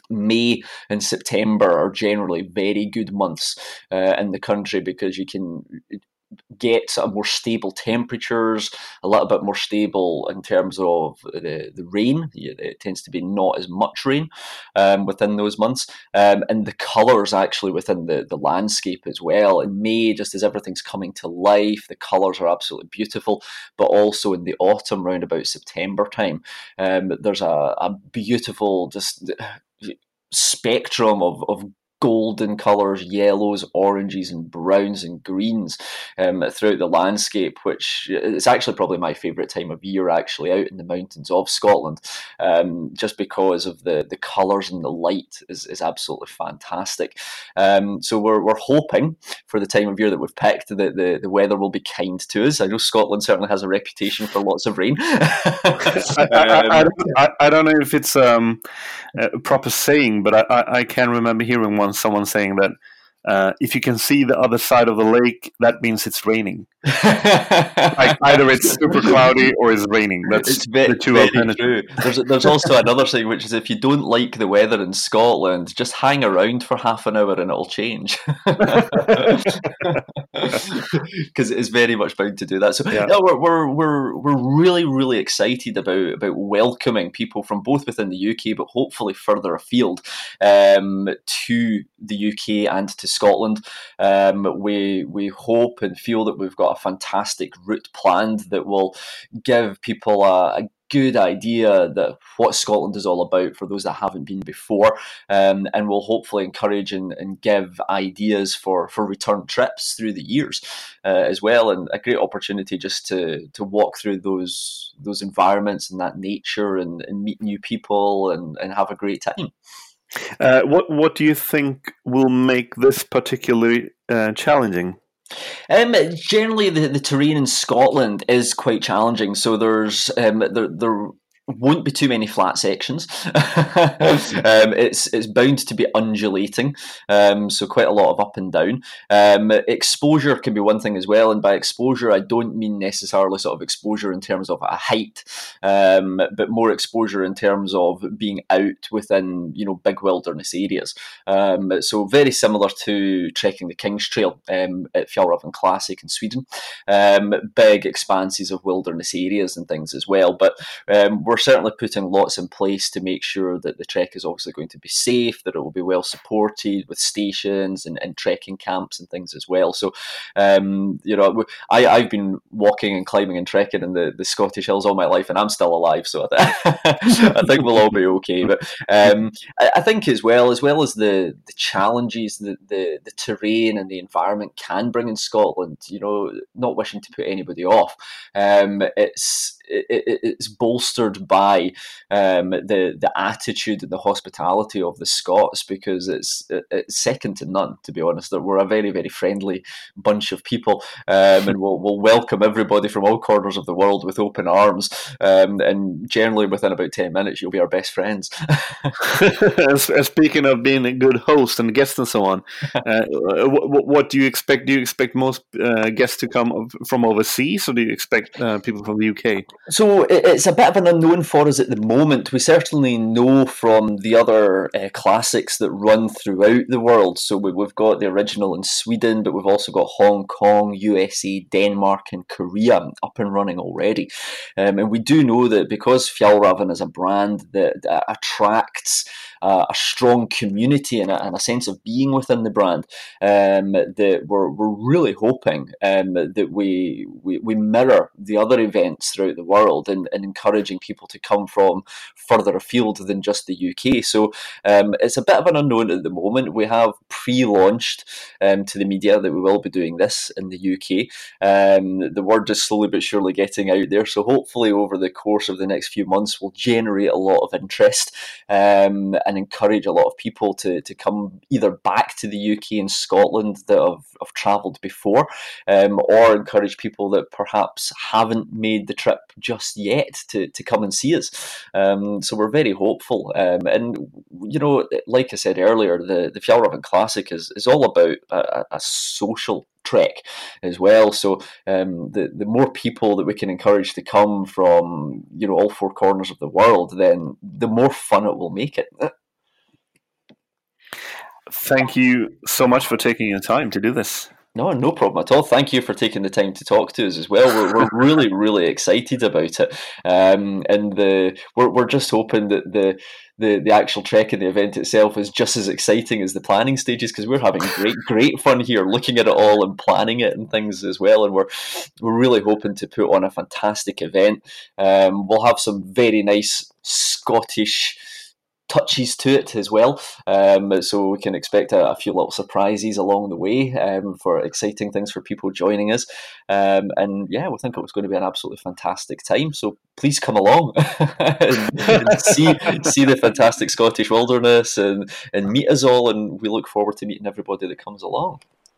May and September are generally very good months uh, in the country because you can get sort of more stable temperatures, a little bit more stable in terms of the, the rain. It tends to be not as much rain um, within those months. Um, and the colours actually within the, the landscape as well. In May, just as everything's coming to life, the colours are absolutely beautiful. But also in the autumn, round about September time, um, there's a, a beautiful just spectrum of, of golden colours, yellows, oranges and browns and greens um, throughout the landscape, which is actually probably my favourite time of year, actually, out in the mountains of Scotland, um, just because of the, the colours and the light is, is absolutely fantastic. Um, so we're, we're hoping for the time of year that we've picked that the, the weather will be kind to us. I know Scotland certainly has a reputation for lots of rain. I, I, I, don't, I, I don't know if it's um, a proper saying, but I, I, I can remember hearing once someone saying that uh, if you can see the other side of the lake, that means it's raining. Like either it's super cloudy or it's raining. That's it's very, the two very alternatives. true. There's there's also another thing, which is if you don't like the weather in Scotland, just hang around for half an hour and it'll change. Because it is very much bound to do that. So yeah, yeah we're, we're we're we're really really excited about about welcoming people from both within the U K, but hopefully further afield um, to the U K and to Scotland. Um, we we hope and feel that we've got a fantastic route planned that will give people a, a good idea that what Scotland is all about for those that haven't been before, um, and will hopefully encourage and, and give ideas for, for return trips through the years uh, as well, and a great opportunity just to to walk through those those environments and that nature and, and meet new people and, and have a great time. Uh, what what do you think will make this particularly uh, challenging? Um, generally, the, the terrain in Scotland is quite challenging. So there's um, there there won't be too many flat sections. um, it's it's bound to be undulating, um, so quite a lot of up and down. Um, exposure can be one thing as well, and by exposure I don't mean necessarily sort of exposure in terms of a height, um, but more exposure in terms of being out within, you know, big wilderness areas. Um, so very similar to trekking the King's Trail um, at Fjällräven Classic in Sweden. Um, big expanses of wilderness areas and things as well, but um, we're We're certainly putting lots in place to make sure that the trek is obviously going to be safe, that it will be well supported with stations and, and trekking camps and things as well. So, um, you know, I, I've been walking and climbing and trekking in the, the Scottish Hills all my life, and I'm still alive, so I, th- I think we'll all be okay. But um, I, I think as well, as well as the, the challenges that the, the terrain and the environment can bring in Scotland, you know, not wishing to put anybody off, um, it's It, it, it's bolstered by um, the the attitude and the hospitality of the Scots, because it's it's second to none, to be honest. We're a very very friendly bunch of people, um, and we'll we'll welcome everybody from all corners of the world with open arms. Um, and generally within about ten minutes, you'll be our best friends. Speaking of being a good host and guest and so on, uh, what, what do you expect? Do you expect most uh, guests to come from overseas, or do you expect uh, people from the U K? So it's a bit of an unknown for us at the moment. We certainly know from the other uh, classics that run throughout the world. So we, we've got the original in Sweden, but we've also got Hong Kong, U S A, Denmark and Korea up and running already. Um, and we do know that because Fjällräven is a brand that, that attracts uh, a strong community and a, and a sense of being within the brand, um, that we're, we're really hoping um, that we, we, we mirror the other events throughout the world and, and encouraging people to come from further afield than just the U K. So um, it's a bit of an unknown at the moment. We have pre-launched um, to the media that we will be doing this in the U K. Um, the word is slowly but surely getting out there, so hopefully over the course of the next few months we'll generate a lot of interest um, and encourage a lot of people to, to come either back to the U K and Scotland that have, have travelled before, um, or encourage people that perhaps haven't made the trip just yet to, to come and see us. Um, so we're very hopeful. Um, and, you know, like I said earlier, the, the Fjällräven Classic is, is all about a, a social trek as well. So um, the, the more people that we can encourage to come from, you know, all four corners of the world, then the more fun it will make it. thank you so much for taking your time to do this. No, no problem at all. Thank you for taking the time to talk to us as well. We're, we're really, really excited about it, um, and the we're we're just hoping that the the the actual trek and the event itself is just as exciting as the planning stages, because we're having great great fun here, looking at it all and planning it and things as well. And we're we're really hoping to put on a fantastic event. Um, we'll have some very nice Scottish touches to it as well, um, so we can expect a, a few little surprises along the way, um, for exciting things for people joining us, um, and yeah, we think it was going to be an absolutely fantastic time, so please come along and, and see see the fantastic Scottish wilderness and, and meet us all, and we look forward to meeting everybody that comes along.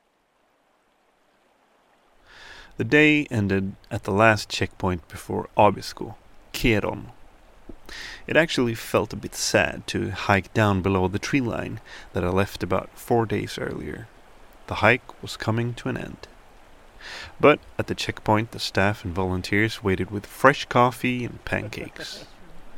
The day ended at the last checkpoint before Abisko, Keron. It actually felt a bit sad to hike down below the tree line that I left about four days earlier. The hike was coming to an end. But at the checkpoint, the staff and volunteers waited with fresh coffee and pancakes.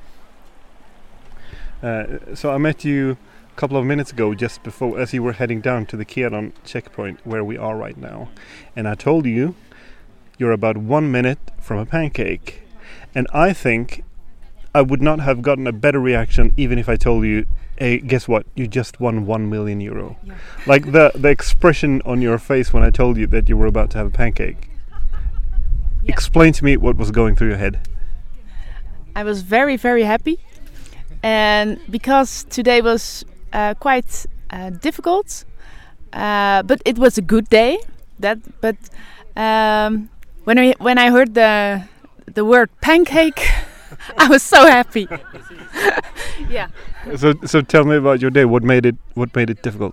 Uh, so I met you a couple of minutes ago, just before, as you were heading down to the Keron checkpoint where we are right now. And I told you you're about one minute from a pancake. And I think I would not have gotten a better reaction even if I told you, hey, guess what? You just won one million euro. Yeah. Like the, the expression on your face when I told you that you were about to have a pancake. Yeah. Explain to me what was going through your head. I was very, very happy. And because today was uh, quite uh, difficult, uh, but it was a good day. That, but um, when I when I heard the the word pancake, I was so happy. Yeah. So so tell me about your day. What made it what made it difficult?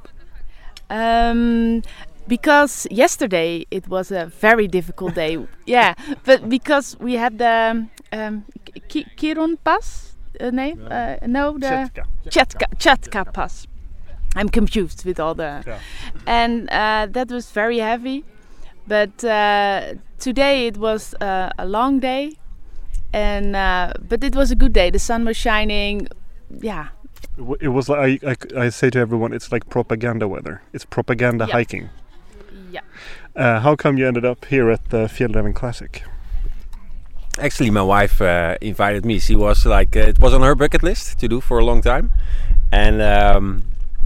Um, because yesterday it was a very difficult day. Yeah, but because we had the um, K- Keron Pass. Uh, name? Uh, no, the Chatka Chatka Pass. I'm confused with all the, yeah. and uh, that was very heavy. But uh, today it was uh, a long day. And uh, but it was a good day. The sun was shining. Yeah. It was like I, I, I say to everyone, it's like propaganda weather. It's propaganda yeah. hiking. Yeah. Uh, how come you ended up here at the Fjällräven Classic? Actually, my wife uh, invited me. She was like, uh, it was on her bucket list to do for a long time, and um,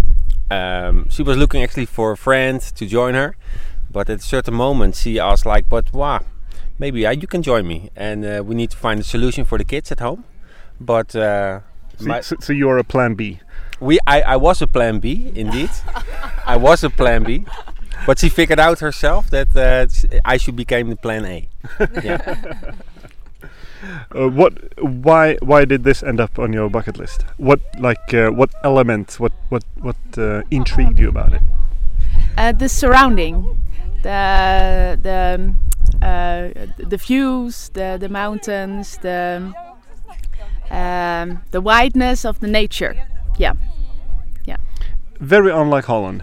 um, she was looking actually for a friend to join her. But at a certain moment, she asked like, "But wow. Maybe uh, you can join me, and uh, we need to find a solution for the kids at home." But uh, so, so, so you are a plan B. We, I, I was a plan B indeed. I was a plan B, but she figured out herself that uh, I should become the plan A. Yeah. Uh, what? Why? Why did this end up on your bucket list? What, like, uh, what elements? What, what, what uh, intrigued you about it? Uh, the surrounding, the the. Uh, the views, the the mountains, the um, the wideness of the nature. Yeah, yeah. Very unlike Holland.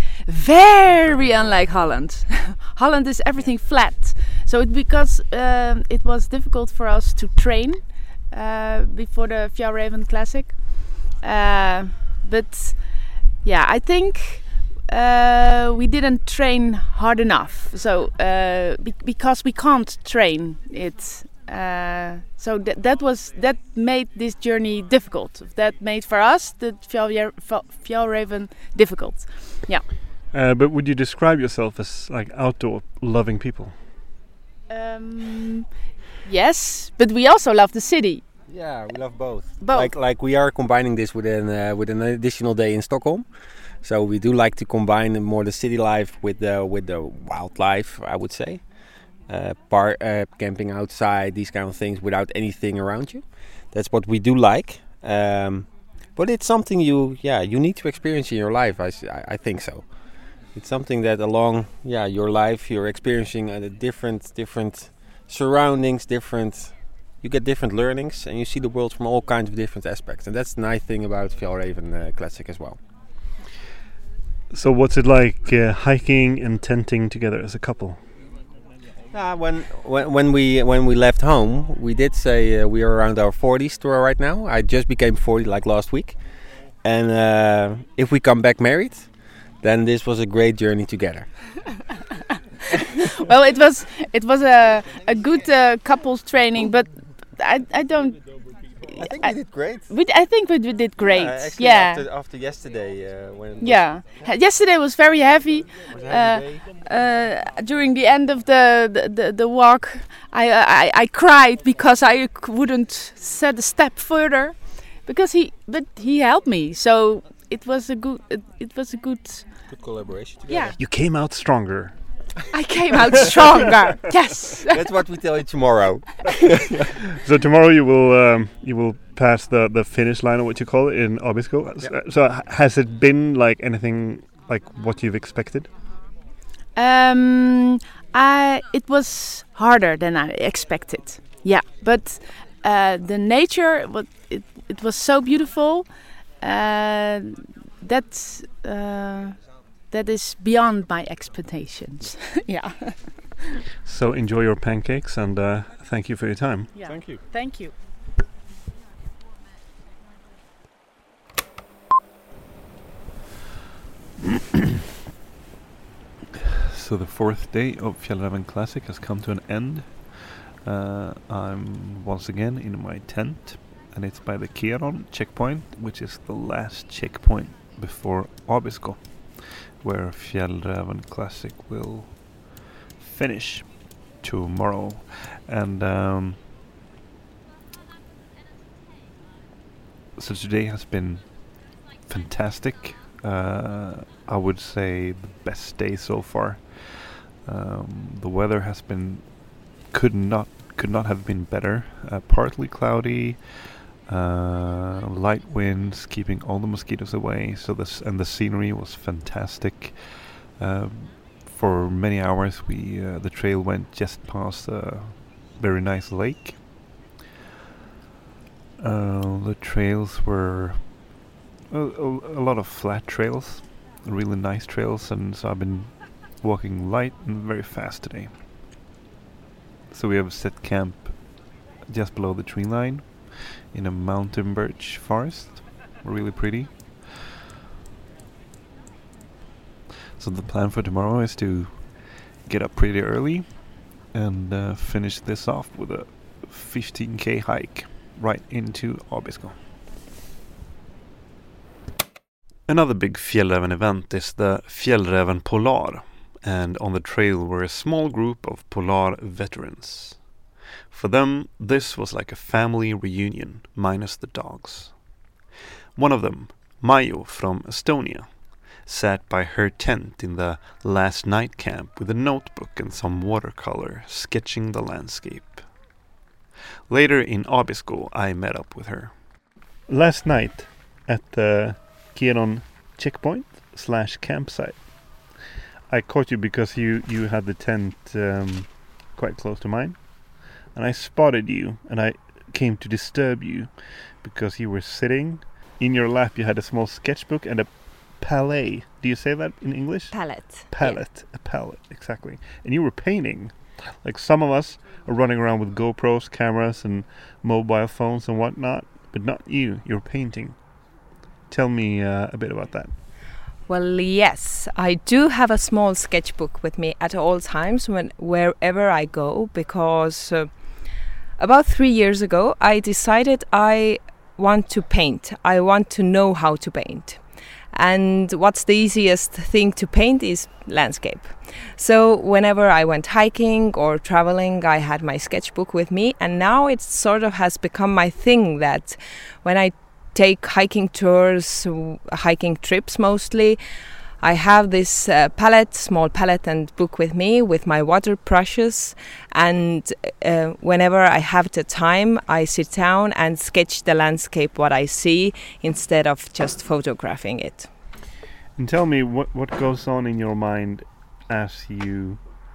Very unlike Holland. Holland is everything flat. So it because um, it was difficult for us to train uh, before the Fjällräven Classic. Uh, but yeah, I think. Uh, we didn't train hard enough, so uh, be- because we can't train it, uh, so th- that was that made this journey difficult. That made for us the Fjällräven difficult. Yeah. Uh, but would you describe yourself as like outdoor loving people? Um, yes, but we also love the city. Yeah, we love both. Both. Like like we are combining this with an uh, with an additional day in Stockholm. So we do like to combine more the city life with the with the wildlife, I would say. Uh, par- uh, camping outside, these kind of things without anything around you. That's what we do like. Um, but it's something you, yeah, you need to experience in your life. I, I think so. It's something that along, yeah, your life you're experiencing uh, different different surroundings, different. You get different learnings, and you see the world from all kinds of different aspects. And that's the nice thing about Fjällräven uh, Classic as well. So what's it like uh, hiking and tenting together as a couple? Uh, when when when we when we left home, we did say uh, we are around our forties to right now. I just became forty like last week, and uh, if we come back married, then this was a great journey together. Well, it was it was a a good uh, couples training, but I I don't. I think we did great. We, I think we did great. Yeah. Actually, yeah. After, after yesterday, uh, when yeah, yesterday was very heavy. Was a heavy uh, uh, during the end of the the, the, the walk, I, I I cried because I wouldn't set a step further, because he but he helped me. So it was a good it, it was a good good collaboration together. Yeah, You came out stronger. I came out stronger. Yes, that's what we tell you tomorrow. So tomorrow you will um, you will pass the, the finish line, or what you call it, in Abisko. Yep. So h- has it been like anything like what you've expected? Um, I it was harder than I expected. Yeah, but uh, the nature, what it it was so beautiful. Uh, that uh, that is beyond my expectations. Yeah. So enjoy your pancakes, and uh, thank you for your time. Yeah. Thank you. Thank you. So the fourth day of Fjällräven Classic has come to an end. Uh, I'm once again in my tent, and it's by the Kieron checkpoint, which is the last checkpoint before Abisko, where Fjällräven Classic will finish tomorrow. And um, so today has been fantastic. Uh, I would say the best day so far. Um, the weather has been could not could not have been better. Uh, partly cloudy, uh, light winds keeping all the mosquitoes away. So this and the scenery was fantastic. Um, for many hours, we uh, the trail went just past a very nice lake. Uh, the trails were a, a, a lot of flat trails, really nice trails, and so I've been walking light and very fast today. So we have set camp just below the tree line in a mountain birch forest, really pretty. So the plan for tomorrow is to get up pretty early and uh, finish this off with a fifteen K hike right into Abisko. Another big Fjällräven event is the Fjällräven Polar, and on the trail were a small group of Polar veterans. For them, this was like a family reunion, minus the dogs. One of them, Mayo from Estonia, sat by her tent in the last night camp with a notebook and some watercolor, sketching the landscape. Later in Abisko, I met up with her. Last night, at the Kieron checkpoint slash campsite, I caught you because you, you had the tent um, quite close to mine, and I spotted you, and I came to disturb you because you were sitting. In your lap you had a small sketchbook and a palette. Do you say that in English? Palette. Palette. Yeah. A palette, exactly. And you were painting. Like some of us are running around with GoPros, cameras, and mobile phones and whatnot, but not you. You're painting. Tell me uh, a bit about that. Well, yes, I do have a small sketchbook with me at all times when wherever I go, because uh, about three years ago I decided I want to paint. I want to know how to paint. And what's the easiest thing to paint is landscape. So whenever I went hiking or traveling, I had my sketchbook with me, and now it sort of has become my thing that when I take hiking tours, hiking trips mostly, I have this uh, palette, small palette and book with me with my water brushes, and uh, whenever I have the time I sit down and sketch the landscape what I see instead of just photographing it. And tell me what, what goes on in your mind as you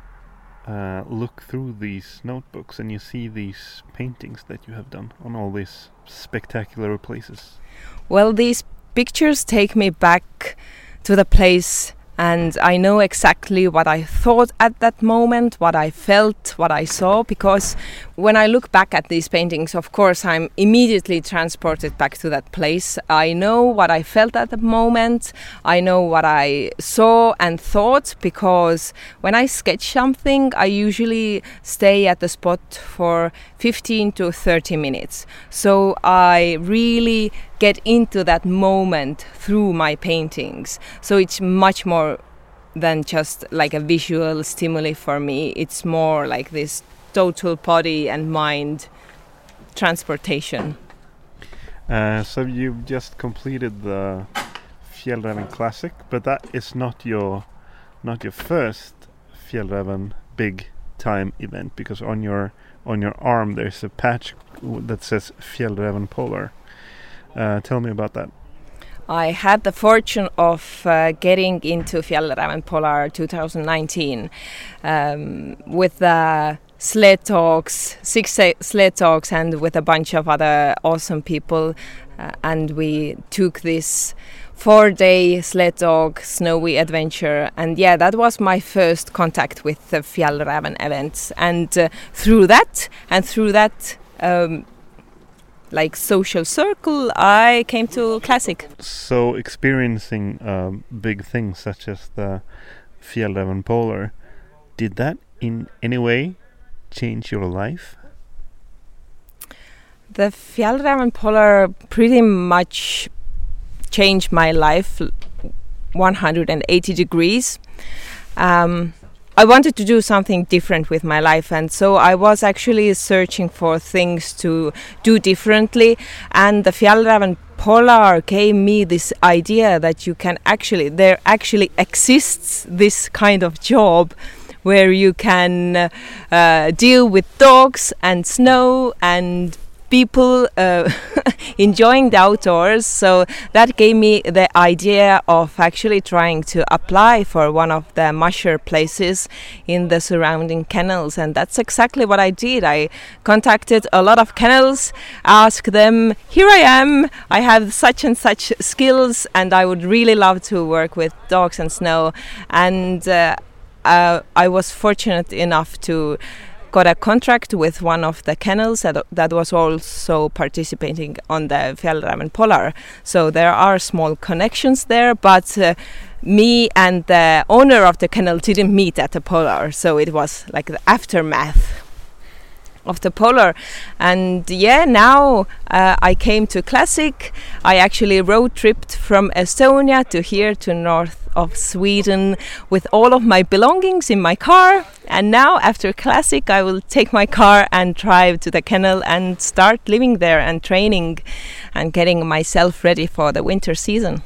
uh, look through these notebooks and you see these paintings that you have done on all these spectacular places. Well, these pictures take me back to the place, and I know exactly what I thought at that moment, what I felt, what I saw, because when I look back at these paintings, of course, I'm immediately transported back to that place. I know what I felt at the moment. I know what I saw and thought, because when I sketch something, I usually stay at the spot for fifteen to thirty minutes. So I really get into that moment through my paintings. So it's much more than just like a visual stimuli for me. It's more like this total body and mind transportation. Uh, so you've just completed the Fjällräven Classic, but that is not your not your first Fjällräven big time event, because on your on your arm there's a patch that says Fjällräven Polar. Uh, tell me about that. I had the fortune of uh, getting into Fjällräven Polar twenty nineteen um, with the sled talks, six sled talks, and with a bunch of other awesome people. Uh, and we took this four-day sled talk, snowy adventure. And yeah, that was my first contact with the Fjällräven events. And uh, through that, and through that, um, like social circle, I came to Classic. So experiencing um, big things such as the Fjällräven Polar, did that in any way change your life? The Fjällräven Polar pretty much changed my life one hundred eighty degrees. Um, I wanted to do something different with my life, and so I was actually searching for things to do differently, and the Fjällräven Polar gave me this idea that you can actually, there actually exists this kind of job where you can uh, uh, deal with dogs and snow and people uh, enjoying the outdoors. So that gave me the idea of actually trying to apply for one of the musher places in the surrounding kennels, and that's exactly what I did. I contacted a lot of kennels, asked them, here I am, I have such and such skills and I would really love to work with dogs and snow. And uh, uh, I was fortunate enough to got a contract with one of the kennels that, that was also participating on the Fjällräven Polar. So there are small connections there, but uh, me and the owner of the kennel didn't meet at the Polar, so it was like the aftermath of the Polar. And yeah, now uh, I came to Classic. I actually road tripped from Estonia to here to north of Sweden with all of my belongings in my car, and now after Classic I will take my car and drive to the kennel and start living there and training and getting myself ready for the winter season.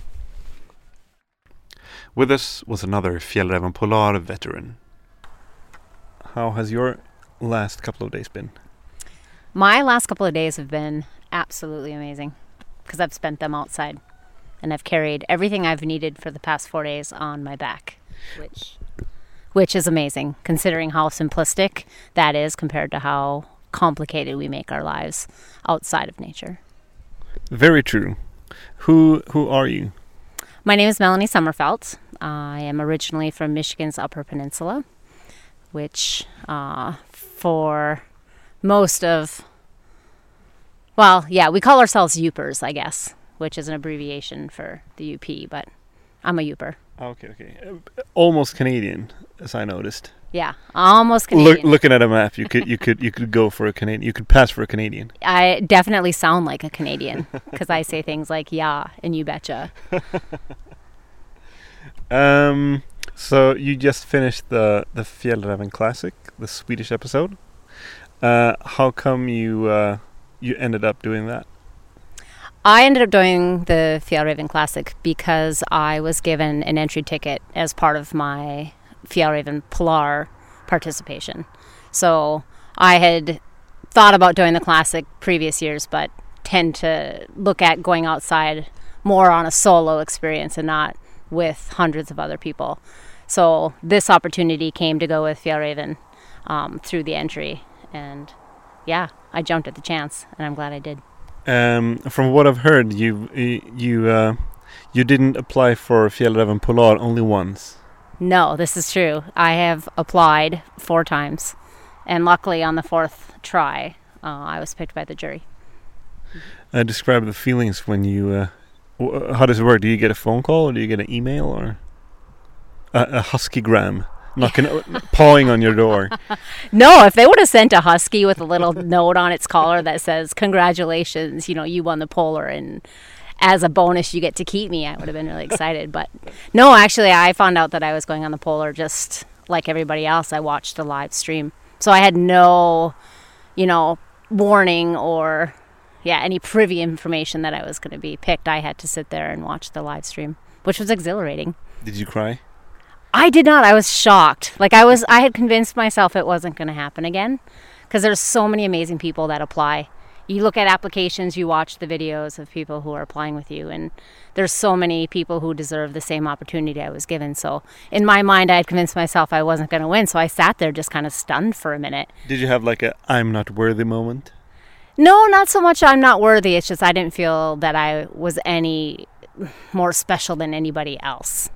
With us was another Fjällräven Polar veteran. How has your last couple of days been? My last couple of days have been absolutely amazing because I've spent them outside. And I've carried everything I've needed for the past four days on my back, which which is amazing, considering how simplistic that is compared to how complicated we make our lives outside of nature. Very true. Who who are you? My name is Melanie Sommerfeld. I am originally from Michigan's Upper Peninsula, which uh, for most of, well, yeah, we call ourselves Yoopers, I guess, which is an abbreviation for the U P, but I'm a Yooper. Okay, okay. Uh, almost Canadian, as I noticed. Yeah, almost Canadian. Look, looking at a map, you could you could you could go for a Canadian. You could pass for a Canadian. I definitely sound like a Canadian because I say things like "yeah" and "you betcha." um. So you just finished the the Fjällräven Classic, the Swedish episode. Uh, how come you uh, you ended up doing that? I ended up doing the Fjällräven Classic because I was given an entry ticket as part of my Fjällräven Polar participation. So I had thought about doing the Classic previous years, but tend to look at going outside more on a solo experience and not with hundreds of other people. So this opportunity came to go with Fjällräven um, through the entry. And yeah, I jumped at the chance, and I'm glad I did. Um, from what I've heard, you you uh, you didn't apply for Fjällräven Polar only once. No, this is true. I have applied four times, And luckily, on the fourth try, uh, I was picked by the jury. Uh, describe the feelings when you. Uh, w- how does it work? Do you get a phone call, or do you get an email, or a, a huskygram knocking, pawing on your door? No, if they would have sent a husky with a little note on its collar that says, "Congratulations, you know, you won the polar, and as a bonus, you get to keep me," I would have been really excited. But no, actually, I found out that I was going on the polar just like everybody else. I watched the live stream, so I had no, you know, warning or. Yeah, any privy information that I was going to be picked. I had to sit there and watch the live stream, which was exhilarating. Did you cry? I did not. I was shocked. Like I was, I had convinced myself it wasn't going to happen again, because there's so many amazing people that apply. You look at applications, you watch the videos of people who are applying with you, and there's so many people who deserve the same opportunity I was given. So in my mind, I had convinced myself I wasn't going to win. So I sat there just kind of stunned for a minute. Did you have like a "I'm not worthy" moment? No, not so much I'm not worthy. It's just I didn't feel that I was any more special than anybody else.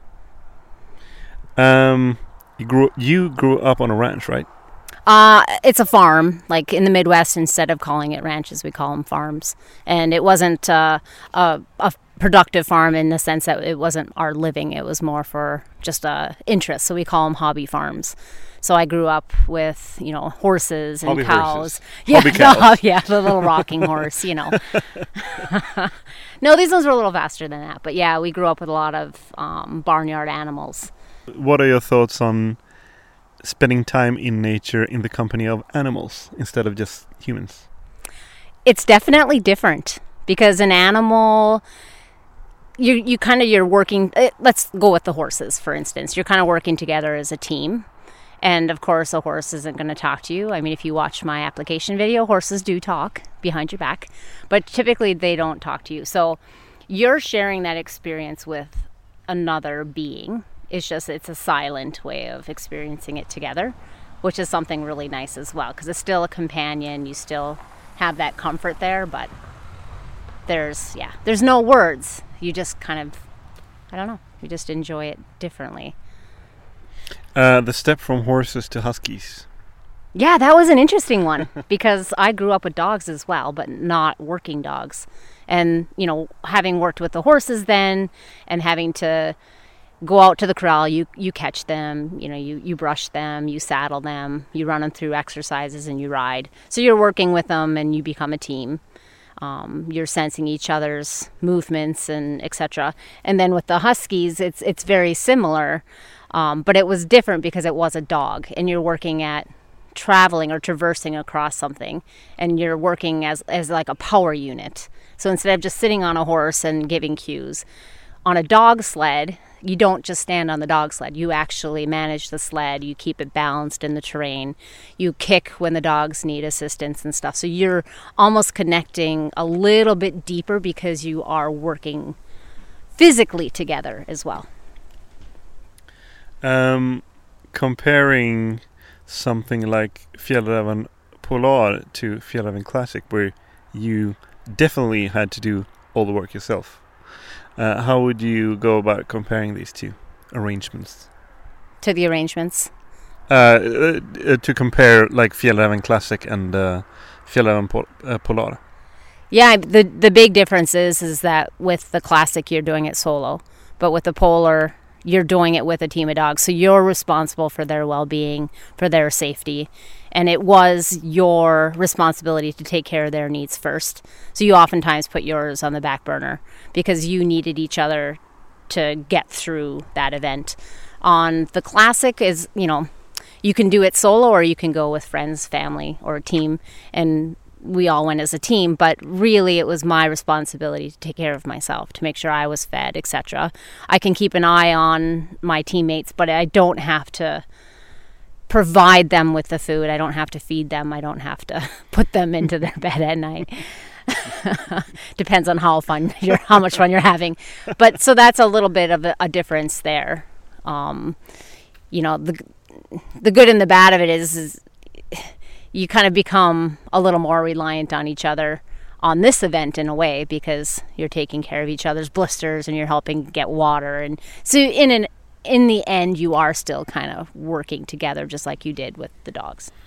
Um, you grew you grew up on a ranch, right? Uh, it's a farm. Like in the Midwest, instead of calling it ranches, we call them farms. And it wasn't uh, a, a productive farm in the sense that it wasn't our living. It was more for just a interest. So we call them hobby farms. So I grew up with, you know, horses and Hobby cows. Horses. Yeah, Hobby cows. No, yeah, the little rocking horse, you know. No, these ones were a little faster than that. But yeah, we grew up with a lot of um, barnyard animals. What are your thoughts on spending time in nature in the company of animals instead of just humans? It's definitely different, because an animal, you you kind of, you're working, let's go with the horses, for instance. You're kind of working together as a team. And of course, a horse isn't going to talk to you. I mean, if you watch my application video, horses do talk behind your back, but typically they don't talk to you. So you're sharing that experience with another being. It's just, it's a silent way of experiencing it together, which is something really nice as well, because it's still a companion. You still have that comfort there, but there's, yeah, there's no words. You just kind of, I don't know, you just enjoy it differently. Uh, the step from horses to huskies. Yeah, that was an interesting one, because I grew up with dogs as well, but not working dogs. And, you know, having worked with the horses then and having to go out to the corral, you, you catch them, you know, you, you brush them, you saddle them, you run them through exercises, and you ride. So you're working with them and you become a team. Um, you're sensing each other's movements and et cetera. And then with the huskies, it's it's very similar. Um, but it was different because it was a dog, and you're working at traveling or traversing across something, and you're working as, as like a power unit. So instead of just sitting on a horse and giving cues, on a dog sled, you don't just stand on the dog sled. You actually manage the sled. You keep it balanced in the terrain. You kick when the dogs need assistance and stuff. So you're almost connecting a little bit deeper because you are working physically together as well. Um, comparing something like Fjällräven Polar to Fjällräven Classic, where you definitely had to do all the work yourself, uh, how would you go about comparing these two arrangements? To the arrangements? Uh, uh, to compare like Fjällräven Classic and uh, Fjällräven Pol- uh, Polar. Yeah, the the big difference is is that with the Classic you're doing it solo, but with the Polar you're doing it with a team of dogs. So you're responsible for their well-being, for their safety. And it was your responsibility to take care of their needs first. So you oftentimes put yours on the back burner because you needed each other to get through that event. On the Classic is, you know, you can do it solo or you can go with friends, family, or a team. And we all went as a team, but really it was my responsibility to take care of myself, to make sure I was fed, et cetera. I can keep an eye on my teammates, but I don't have to provide them with the food. I don't have to feed them. I don't have to put them into their bed at night. Depends on how fun you're, how much fun you're having. But so that's a little bit of a, a difference there. Um, you know, the the good and the bad of it is, is you kind of become a little more reliant on each other on this event in a way, because you're taking care of each other's blisters and you're helping get water. And so in an in the end, you are still kind of working together just like you did with the dogs.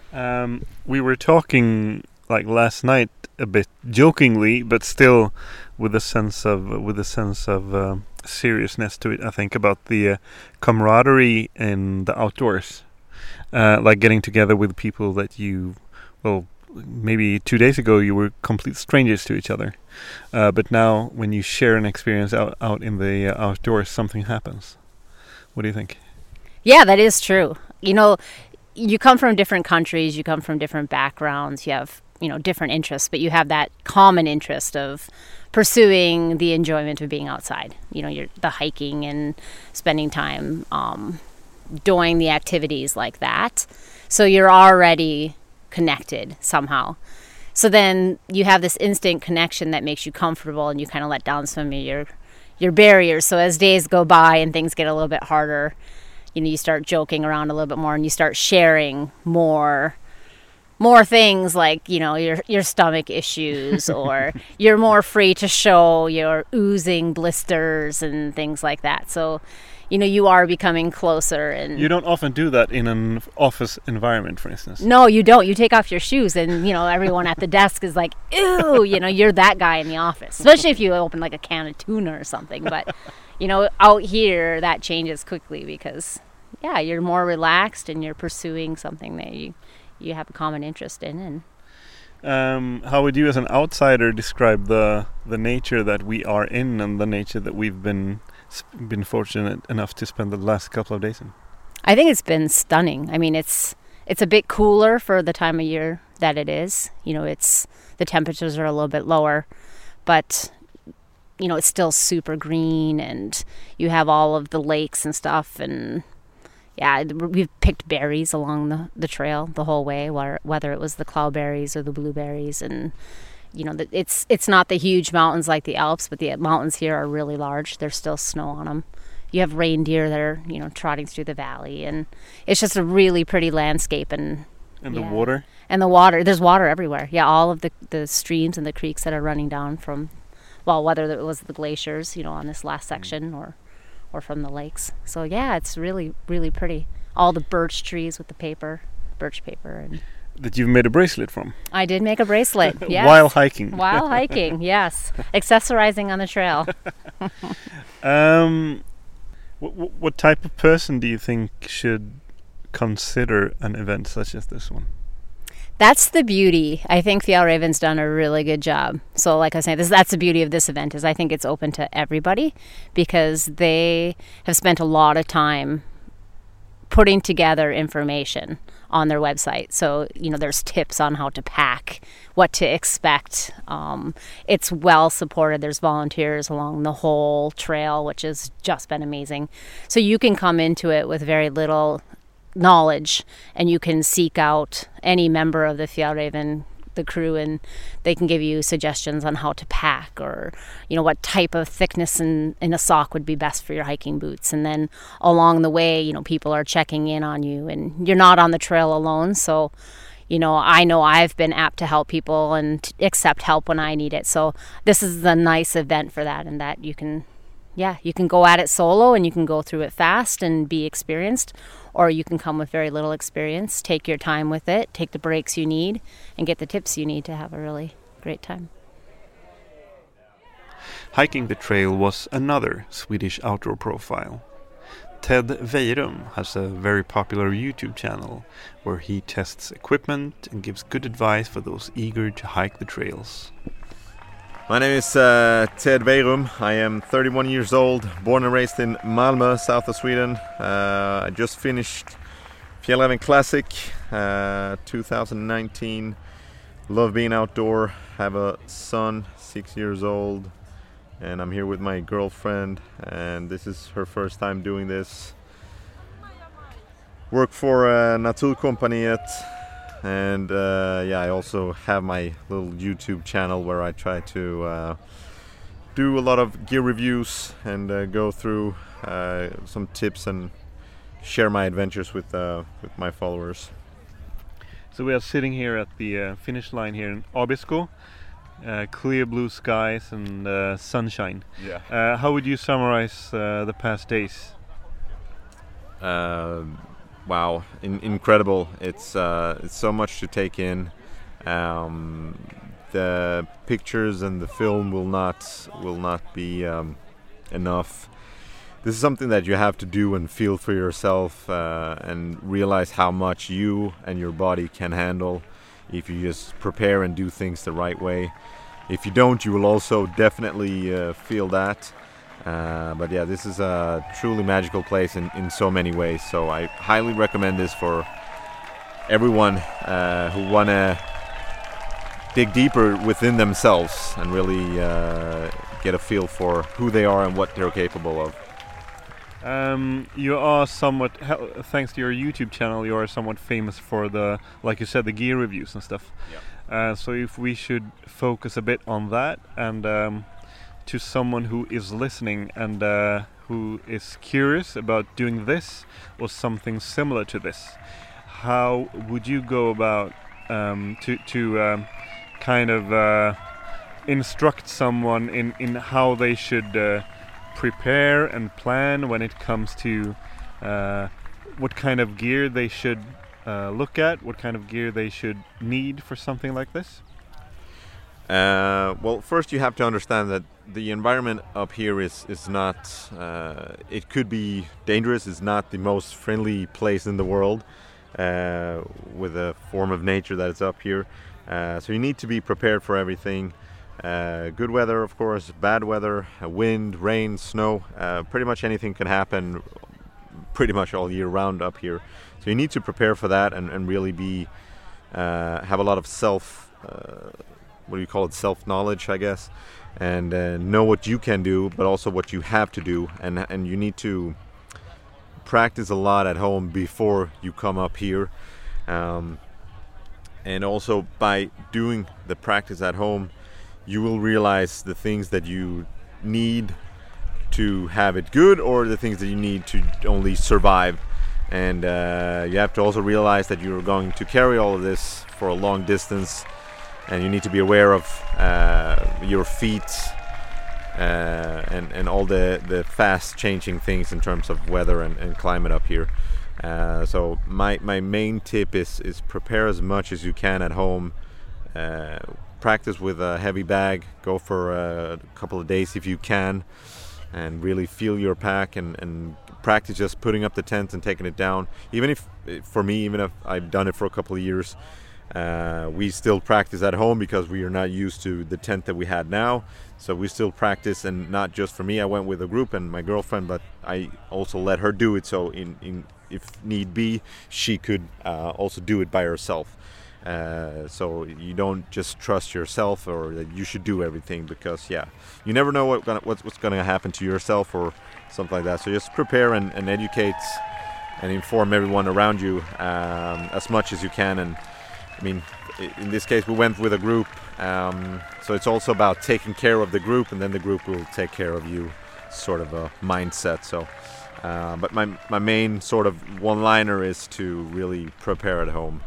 Um, we were talking like last night a bit jokingly, but still with a sense of with a sense of uh, seriousness to it. I think about the uh, camaraderie in the outdoors, uh, like getting together with people that you, well, maybe two days ago you were complete strangers to each other, uh, but now when you share an experience out out in the uh, outdoors, something happens. What do you think? Yeah, that is true. You know, you come from different countries, you come from different backgrounds, you have, you know, different interests, but you have that common interest of pursuing the enjoyment of being outside. You know, you're the hiking and spending time um, doing the activities like that. So you're already connected somehow. So then you have this instant connection that makes you comfortable, and you kind of let down some of your your barriers. So as days go by and things get a little bit harder, you know, you start joking around a little bit more, and you start sharing more more things, like, you know, your your stomach issues, or you're more free to show your oozing blisters and things like that. So, you know, you are becoming closer. And you don't often do that in an office environment, for instance. No, you don't. You take off your shoes, and, you know, everyone at the desk is like, ew, you know, you're that guy in the office, especially if you open like a can of tuna or something. But, you know, out here that changes quickly because, yeah, you're more relaxed and you're pursuing something that you you have a common interest in. And um, how would you, as an outsider, describe the the nature that we are in and the nature that we've been been fortunate enough to spend the last couple of days in? I think it's been stunning. I mean, it's it's a bit cooler for the time of year that it is. You know, it's the temperatures are a little bit lower, but, you know, it's still super green, and you have all of the lakes and stuff. And yeah, we've picked berries along the, the trail the whole way, whether it was the cloudberries or the blueberries. And, you know, it's it's not the huge mountains like the Alps, but the mountains here are really large. There's still snow on them. You have reindeer that are, you know, trotting through the valley, and it's just a really pretty landscape. And and yeah. the water? And the water. There's water everywhere. Yeah, all of the, the streams and the creeks that are running down from, well, whether it was the glaciers, you know, on this last section, or or from the lakes. So yeah, it's really, really pretty. All the birch trees with the paper, birch paper. And that you've made a bracelet from. I did make a bracelet, yes. While hiking. While hiking, yes. Accessorizing on the trail. um, what, what type of person do you think should consider an event such as this one? That's the beauty. I think Fjällräven's done a really good job. So like I was saying, this, that's the beauty of this event, is I think it's open to everybody, because they have spent a lot of time putting together information on their website. So, you know, there's tips on how to pack, what to expect. Um, it's well supported. There's volunteers along the whole trail, which has just been amazing. So you can come into it with very little knowledge, and you can seek out any member of the Fjällräven, the crew, and they can give you suggestions on how to pack, or, you know, what type of thickness in, in a sock would be best for your hiking boots. And then along the way, you know, people are checking in on you, and you're not on the trail alone. So, you know, I know I've been apt to help people and accept help when I need it. So this is a nice event for that, and that you can, yeah, you can go at it solo, and you can go through it fast and be experienced, or you can come with very little experience, take your time with it, take the breaks you need, and get the tips you need to have a really great time. Hiking the trail was another Swedish outdoor profile. Ted Weirum has a very popular YouTube channel where he tests equipment and gives good advice for those eager to hike the trails. My name is uh, Ted Weirum. I am thirty-one years old, born and raised in Malmö, south of Sweden. Uh, I just finished Fjällräven Classic uh, two thousand nineteen. Love being outdoor. Have a son, six years old, and I'm here with my girlfriend, and this is her first time doing this. Work for uh, Naturkompaniet. And uh, yeah, I also have my little YouTube channel where I try to uh, do a lot of gear reviews and uh, go through uh, some tips and share my adventures with uh, with my followers. So we are sitting here at the uh, finish line here in Abisko. Uh, clear blue skies and uh, sunshine. Yeah. Uh, how would you summarize uh, the past days? Uh, wow, in, incredible. It's uh, it's so much to take in. Um, the pictures and the film will not will not be um, enough. This is something that you have to do and feel for yourself, uh, and realize how much you and your body can handle if you just prepare and do things the right way. If you don't, you will also definitely uh, feel that. Uh, but yeah, this is a truly magical place in, in so many ways. So I highly recommend this for everyone uh, who want to dig deeper within themselves and really uh, get a feel for who they are and what they're capable of. Um, you are somewhat, thanks to your YouTube channel, you are somewhat famous for the, like you said, the gear reviews and stuff. Yep. Uh, so if we should focus a bit on that, and um, to someone who is listening and uh, who is curious about doing this or something similar to this, how would you go about um, to to um, kind of uh, instruct someone in, in how they should uh, prepare and plan when it comes to uh, what kind of gear they should uh, look at, what kind of gear they should need for something like this? Uh, well, first you have to understand that the environment up here is, is not, uh, it could be dangerous. It's not the most friendly place in the world uh, with a form of nature that is up here. Uh, so you need to be prepared for everything. Uh, good weather, of course, bad weather, wind, rain, snow, uh, pretty much anything can happen pretty much all year round up here. So you need to prepare for that and, and really be, uh, have a lot of self, uh, what do you call it, self-knowledge, I guess, and uh, know what you can do, but also what you have to do, and and you need to practice a lot at home before you come up here, um, and also by doing the practice at home, you will realize the things that you need to have it good, or the things that you need to only survive, and uh, you have to also realize that you're going to carry all of this for a long distance. And you need to be aware of uh, your feet uh, and, and all the, the fast changing things in terms of weather and, and climate up here. Uh, so my, my main tip is, is prepare as much as you can at home. Uh, practice with a heavy bag. Go for a couple of days if you can. And really feel your pack and, and practice just putting up the tent and taking it down. Even if, for me, even if I've done it for a couple of years, Uh, we still practice at home because we are not used to the tent that we had now. So we still practice, and not just for me. I went with a group and my girlfriend, but I also let her do it. So in, in if need be, she could uh, also do it by herself. Uh, so you don't just trust yourself, or that you should do everything, because yeah, you never know what gonna, what's, what's going to happen to yourself or something like that. So just prepare and, and educate and inform everyone around you um, as much as you can. And I mean, in this case, we went with a group, um, so it's also about taking care of the group, and then the group will take care of you, sort of a mindset. So, uh, but my my main sort of one-liner is to really prepare at home.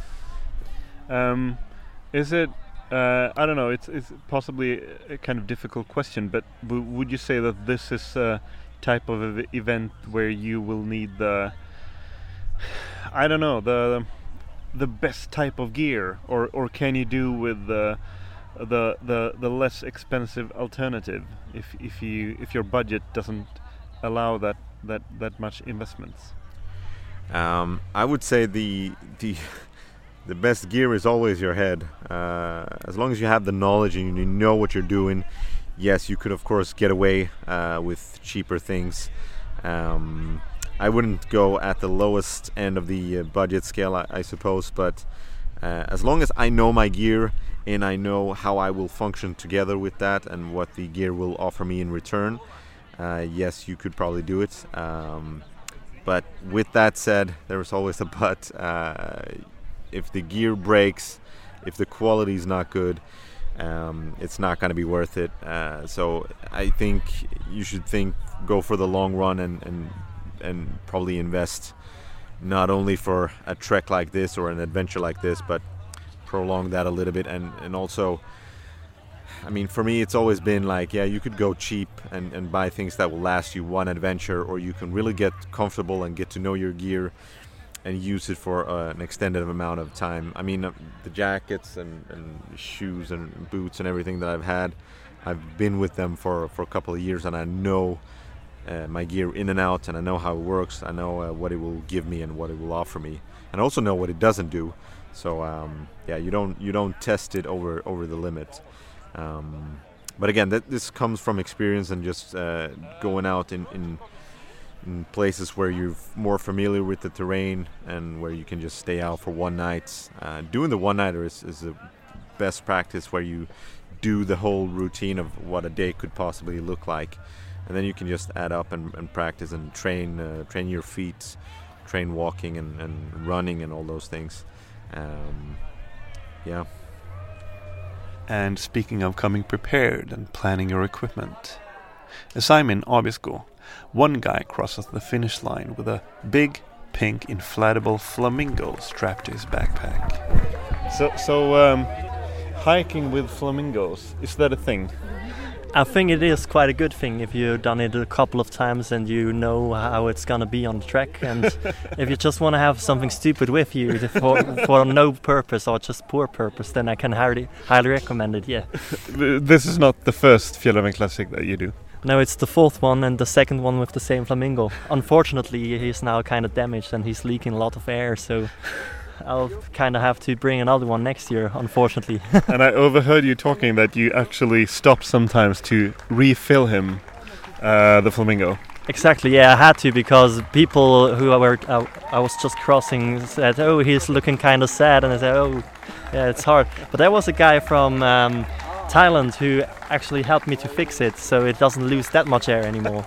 Um, is it? Uh, I don't know. It's it's possibly a kind of difficult question, but w would you say that this is a type of ev event where you will need the, I don't know, the the best type of gear, or or can you do with the the the, the less expensive alternative if if you if your budget doesn't allow that that that much investments? Um, I would say the the the best gear is always your head. Uh, as long as you have the knowledge and you know what you're doing, yes, you could of course get away uh, with cheaper things. Um, I wouldn't go at the lowest end of the uh, budget scale, I, I suppose, but uh, as long as I know my gear and I know how I will function together with that and what the gear will offer me in return, uh, yes, you could probably do it. Um, but with that said, there's always a but. Uh, if the gear breaks, if the quality is not good, um, it's not going to be worth it. Uh, so I think you should think, go for the long run, and, and and probably invest not only for a trek like this or an adventure like this, but prolong that a little bit. And, and also, I mean, for me, it's always been like, yeah, you could go cheap and, and buy things that will last you one adventure, or you can really get comfortable and get to know your gear and use it for uh, an extended amount of time. I mean, uh, the jackets and, and shoes and boots and everything that I've had, I've been with them for, for a couple of years, and I know uh, my gear in and out, and I know how it works. I know uh, what it will give me and what it will offer me, and I also know what it doesn't do. So um, yeah, you don't you don't test it over over the limit. Um, but again, that this comes from experience and just uh, going out in, in in places where you're more familiar with the terrain and where you can just stay out for one night. Uh, doing the one-nighter is, is the best practice, where you do the whole routine of what a day could possibly look like, and then you can just add up and, and practice and train uh, train your feet, train walking and, and running and all those things. Um, yeah. And speaking of coming prepared and planning your equipment, as I'm in Abisko, one guy crosses the finish line with a big pink inflatable flamingo strapped to his backpack. So, so um, hiking with flamingos, is that a thing? I think it is quite a good thing if you've done it a couple of times and you know how it's gonna be on the trek. And if you just want to have something stupid with you for, for no purpose or just poor purpose, then I can highly highly recommend it. Yeah. This is not the first Fjällräven Classic that you do. No, it's the fourth one and the second one with the same flamingo. Unfortunately, he's now kind of damaged and he's leaking a lot of air, so I'll kind of have to bring another one next year, unfortunately. And I overheard you talking that you actually stopped sometimes to refill him, uh, the flamingo. Exactly, yeah, I had to, because people who I, were, uh, I was just crossing said, oh, he's looking kind of sad, and I said, oh, yeah, it's hard. But there was a guy from um, Thailand who actually helped me to fix it, so it doesn't lose that much air anymore.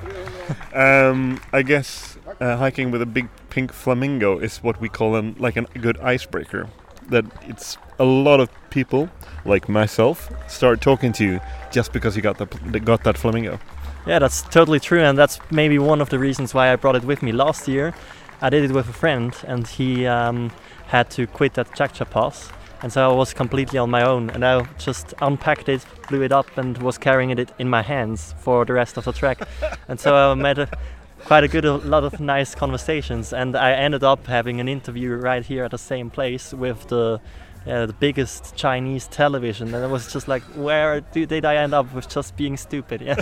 um, I guess uh, hiking with a big pink flamingo is what we call an, like an, a good icebreaker. That it's a lot of people, like myself, start talking to you just because you got the got that flamingo. Yeah, that's totally true, and that's maybe one of the reasons why I brought it with me last year. I did it with a friend, and he um, had to quit at Chakcha Pass, and so I was completely on my own, and I just unpacked it, blew it up, and was carrying it in my hands for the rest of the trek. And so I made a, quite a good a lot of nice conversations, and I ended up having an interview right here at the same place with the uh, the biggest Chinese television, and it was just like, where do, did I end up with just being stupid? Yeah.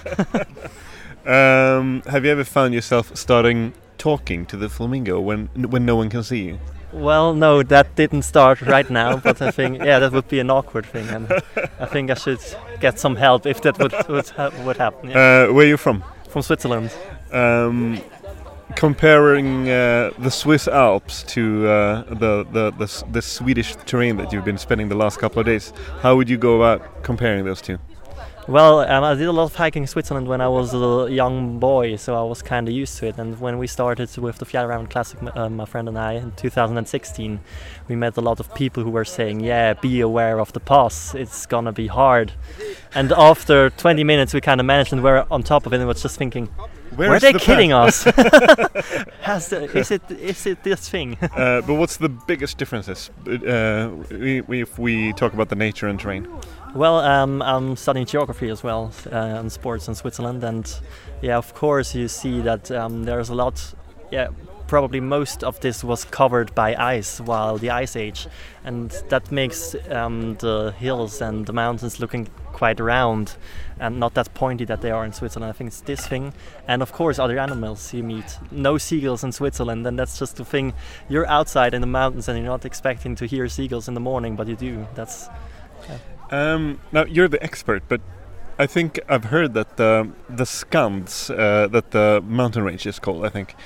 um, have you ever found yourself starting talking to the flamingo when when no one can see you? Well, no, that didn't start right now, but I think, yeah, that would be an awkward thing, and I think I should get some help if that would would, ha- would happen. Yeah. Uh, where are you from? From Switzerland. Um, comparing uh, the Swiss Alps to uh, the, the, the the Swedish terrain that you've been spending the last couple of days, how would you go about comparing those two? Well, um, I did a lot of hiking in Switzerland when I was a young boy, so I was kind of used to it. And when we started with the Fjällräven Classic, uh, my friend and I, in two thousand sixteen, we met a lot of people who were saying, yeah, be aware of the pass, it's gonna be hard. And after twenty minutes we kind of managed and were on top of it, and was just thinking, Where were they the kidding path? us? Has the, is it is it this thing? uh, but what's the biggest differences uh, we, we, if we talk about the nature and terrain? Well, um, I'm studying geography as well, uh, and sports in Switzerland, and yeah, of course you see that um, there's a lot, yeah, probably most of this was covered by ice while the Ice Age, and that makes um, the hills and the mountains looking quite round and not that pointy that they are in Switzerland. I think it's this thing, and of course other animals you meet. No seagulls in Switzerland, and that's just the thing. You're outside in the mountains and you're not expecting to hear seagulls in the morning, but you do. That's yeah. Um, now you're the expert, but I think I've heard that the the Skands, uh, that the mountain range is called, I think.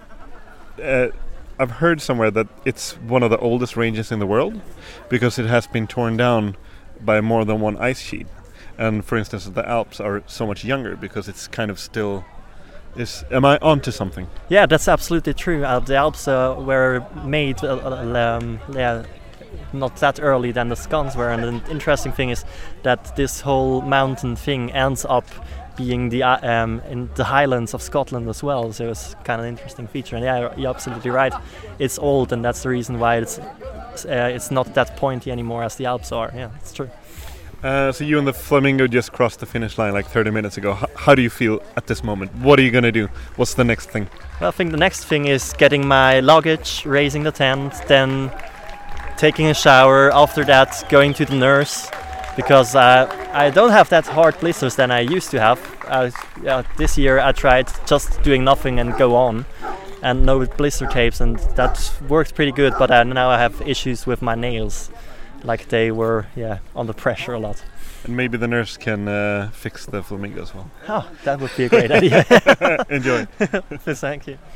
Uh, I've heard somewhere that it's one of the oldest ranges in the world because it has been torn down by more than one ice sheet. And for instance, the Alps are so much younger because it's kind of still. Is am I onto something? Yeah, that's absolutely true. Uh, the Alps uh, were made. Uh, um, yeah. Not that early than the Skands were, and the interesting thing is that this whole mountain thing ends up being the uh, um, in the Highlands of Scotland as well, so it's kind of an interesting feature. And yeah, you're absolutely right, it's old, and that's the reason why it's uh, it's not that pointy anymore as the Alps are. Yeah, it's true. Uh, so you and the flamingo just crossed the finish line like thirty minutes ago. H- how do you feel at this moment? What are you going to do? What's the next thing? Well, I think the next thing is getting my luggage, raising the tent, then taking a shower. After that, going to the nurse, because uh, I don't have that hard blisters than I used to have. Uh, yeah, this year I tried just doing nothing and go on, and no blister tapes, and that worked pretty good. But uh, now I have issues with my nails. Like they were, yeah, under pressure a lot. And maybe the nurse can uh, fix the flamingo as well. Oh, that would be a great idea. Enjoy. Thank you.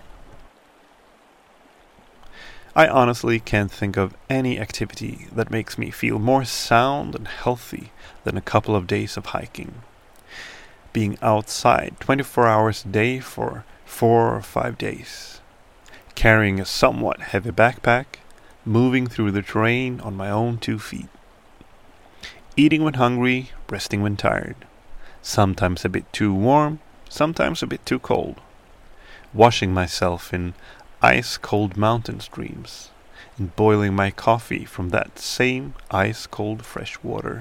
I honestly can't think of any activity that makes me feel more sound and healthy than a couple of days of hiking. Being outside twenty-four hours a day for four or five days. Carrying a somewhat heavy backpack. Moving through the terrain on my own two feet. Eating when hungry, resting when tired. Sometimes a bit too warm, sometimes a bit too cold. Washing myself in ice-cold mountain streams. And boiling my coffee from that same ice-cold fresh water.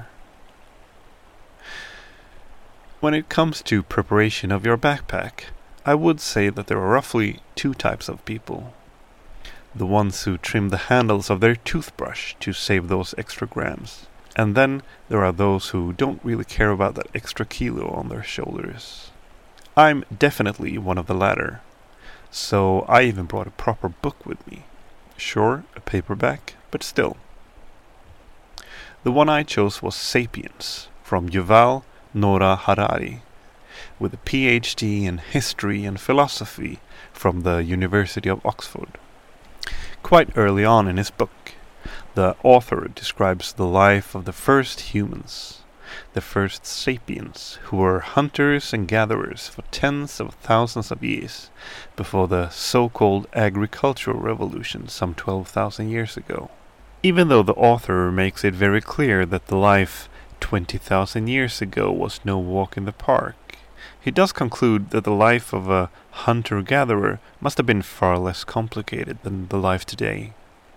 When it comes to preparation of your backpack, I would say that there are roughly two types of people. The ones who trim the handles of their toothbrush to save those extra grams. And then there are those who don't really care about that extra kilo on their shoulders. I'm definitely one of the latter. So I even brought a proper book with me. Sure, a paperback, but still. The one I chose was Sapiens, from Yuval Noah Harari, with a P H D in history and philosophy from the University of Oxford. Quite early on in his book, the author describes the life of the first humans, the first sapiens, who were hunters and gatherers for tens of thousands of years before the so-called agricultural revolution some twelve thousand years ago. Even though the author makes it very clear that the life twenty thousand years ago was no walk in the park, he does conclude that the life of a hunter-gatherer must have been far less complicated than the life today.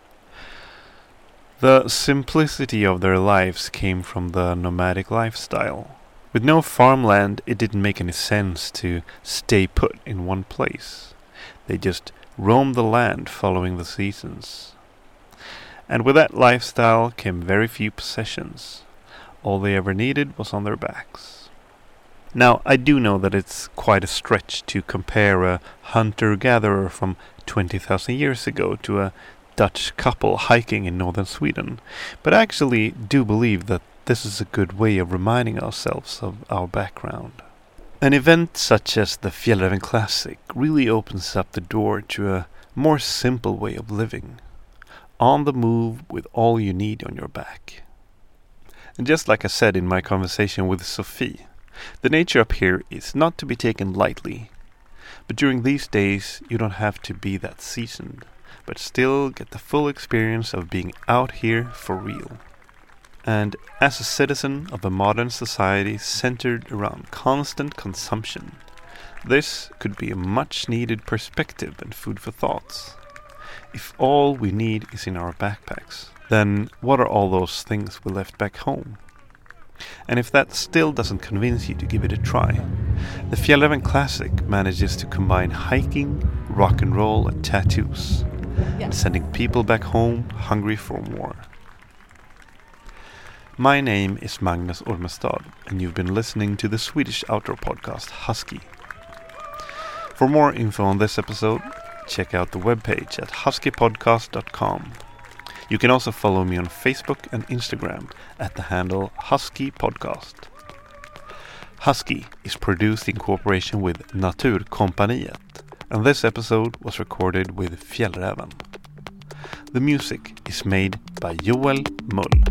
The simplicity of their lives came from the nomadic lifestyle. With no farmland, it didn't make any sense to stay put in one place. They just roamed the land following the seasons. And with that lifestyle came very few possessions. All they ever needed was on their backs. Now, I do know that it's quite a stretch to compare a hunter-gatherer from twenty thousand years ago to a Dutch couple hiking in northern Sweden, but I actually do believe that this is a good way of reminding ourselves of our background. An event such as the Fjällräven Classic really opens up the door to a more simple way of living, on the move with all you need on your back. And just like I said in my conversation with Sophie, the nature up here is not to be taken lightly, but during these days you don't have to be that seasoned, but still get the full experience of being out here for real. And as a citizen of a modern society centered around constant consumption, this could be a much needed perspective and food for thoughts. If all we need is in our backpacks, then what are all those things we left back home? And if that still doesn't convince you to give it a try, the Fjällräven Classic manages to combine hiking, rock and roll and tattoos, and sending people back home hungry for more. My name is Magnus Ormestad, and you've been listening to the Swedish outdoor podcast Husky. For more info on this episode, check out the webpage at husky podcast dot com. You can also follow me on Facebook and Instagram at the handle Husky Podcast. Husky is produced in cooperation with Naturkompaniet, and this episode was recorded with Fjällräven. The music is made by Joel Mull.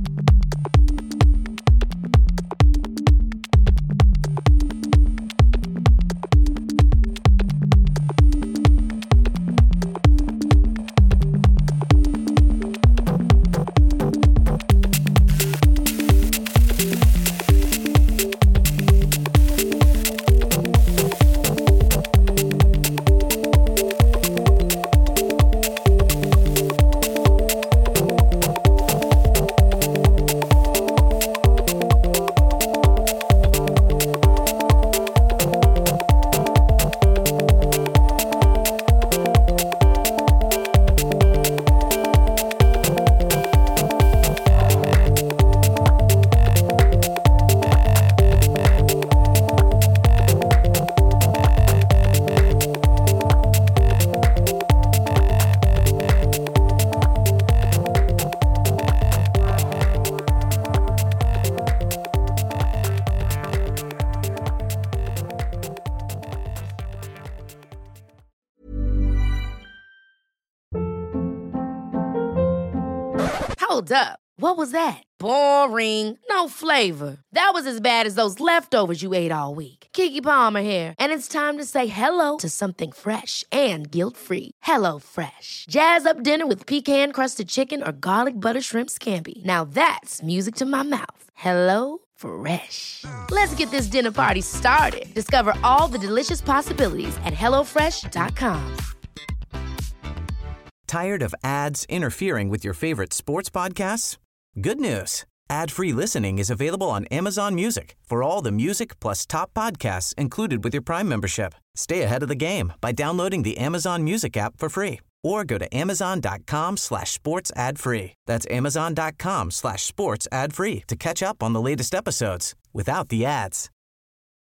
Hold up. What was that? Boring. No flavor. That was as bad as those leftovers you ate all week. Keke Palmer here, and it's time to say hello to something fresh and guilt-free. Hello Fresh. Jazz up dinner with pecan-crusted chicken or garlic butter shrimp scampi. Now that's music to my mouth. Hello Fresh. Let's get this dinner party started. Discover all the delicious possibilities at hello fresh dot com. Tired of ads interfering with your favorite sports podcasts? Good news. Ad-free listening is available on Amazon Music for all the music plus top podcasts included with your Prime membership. Stay ahead of the game by downloading the Amazon Music app for free or go to amazon.com slash sports ad free. That's amazon.com slash sports ad free to catch up on the latest episodes without the ads.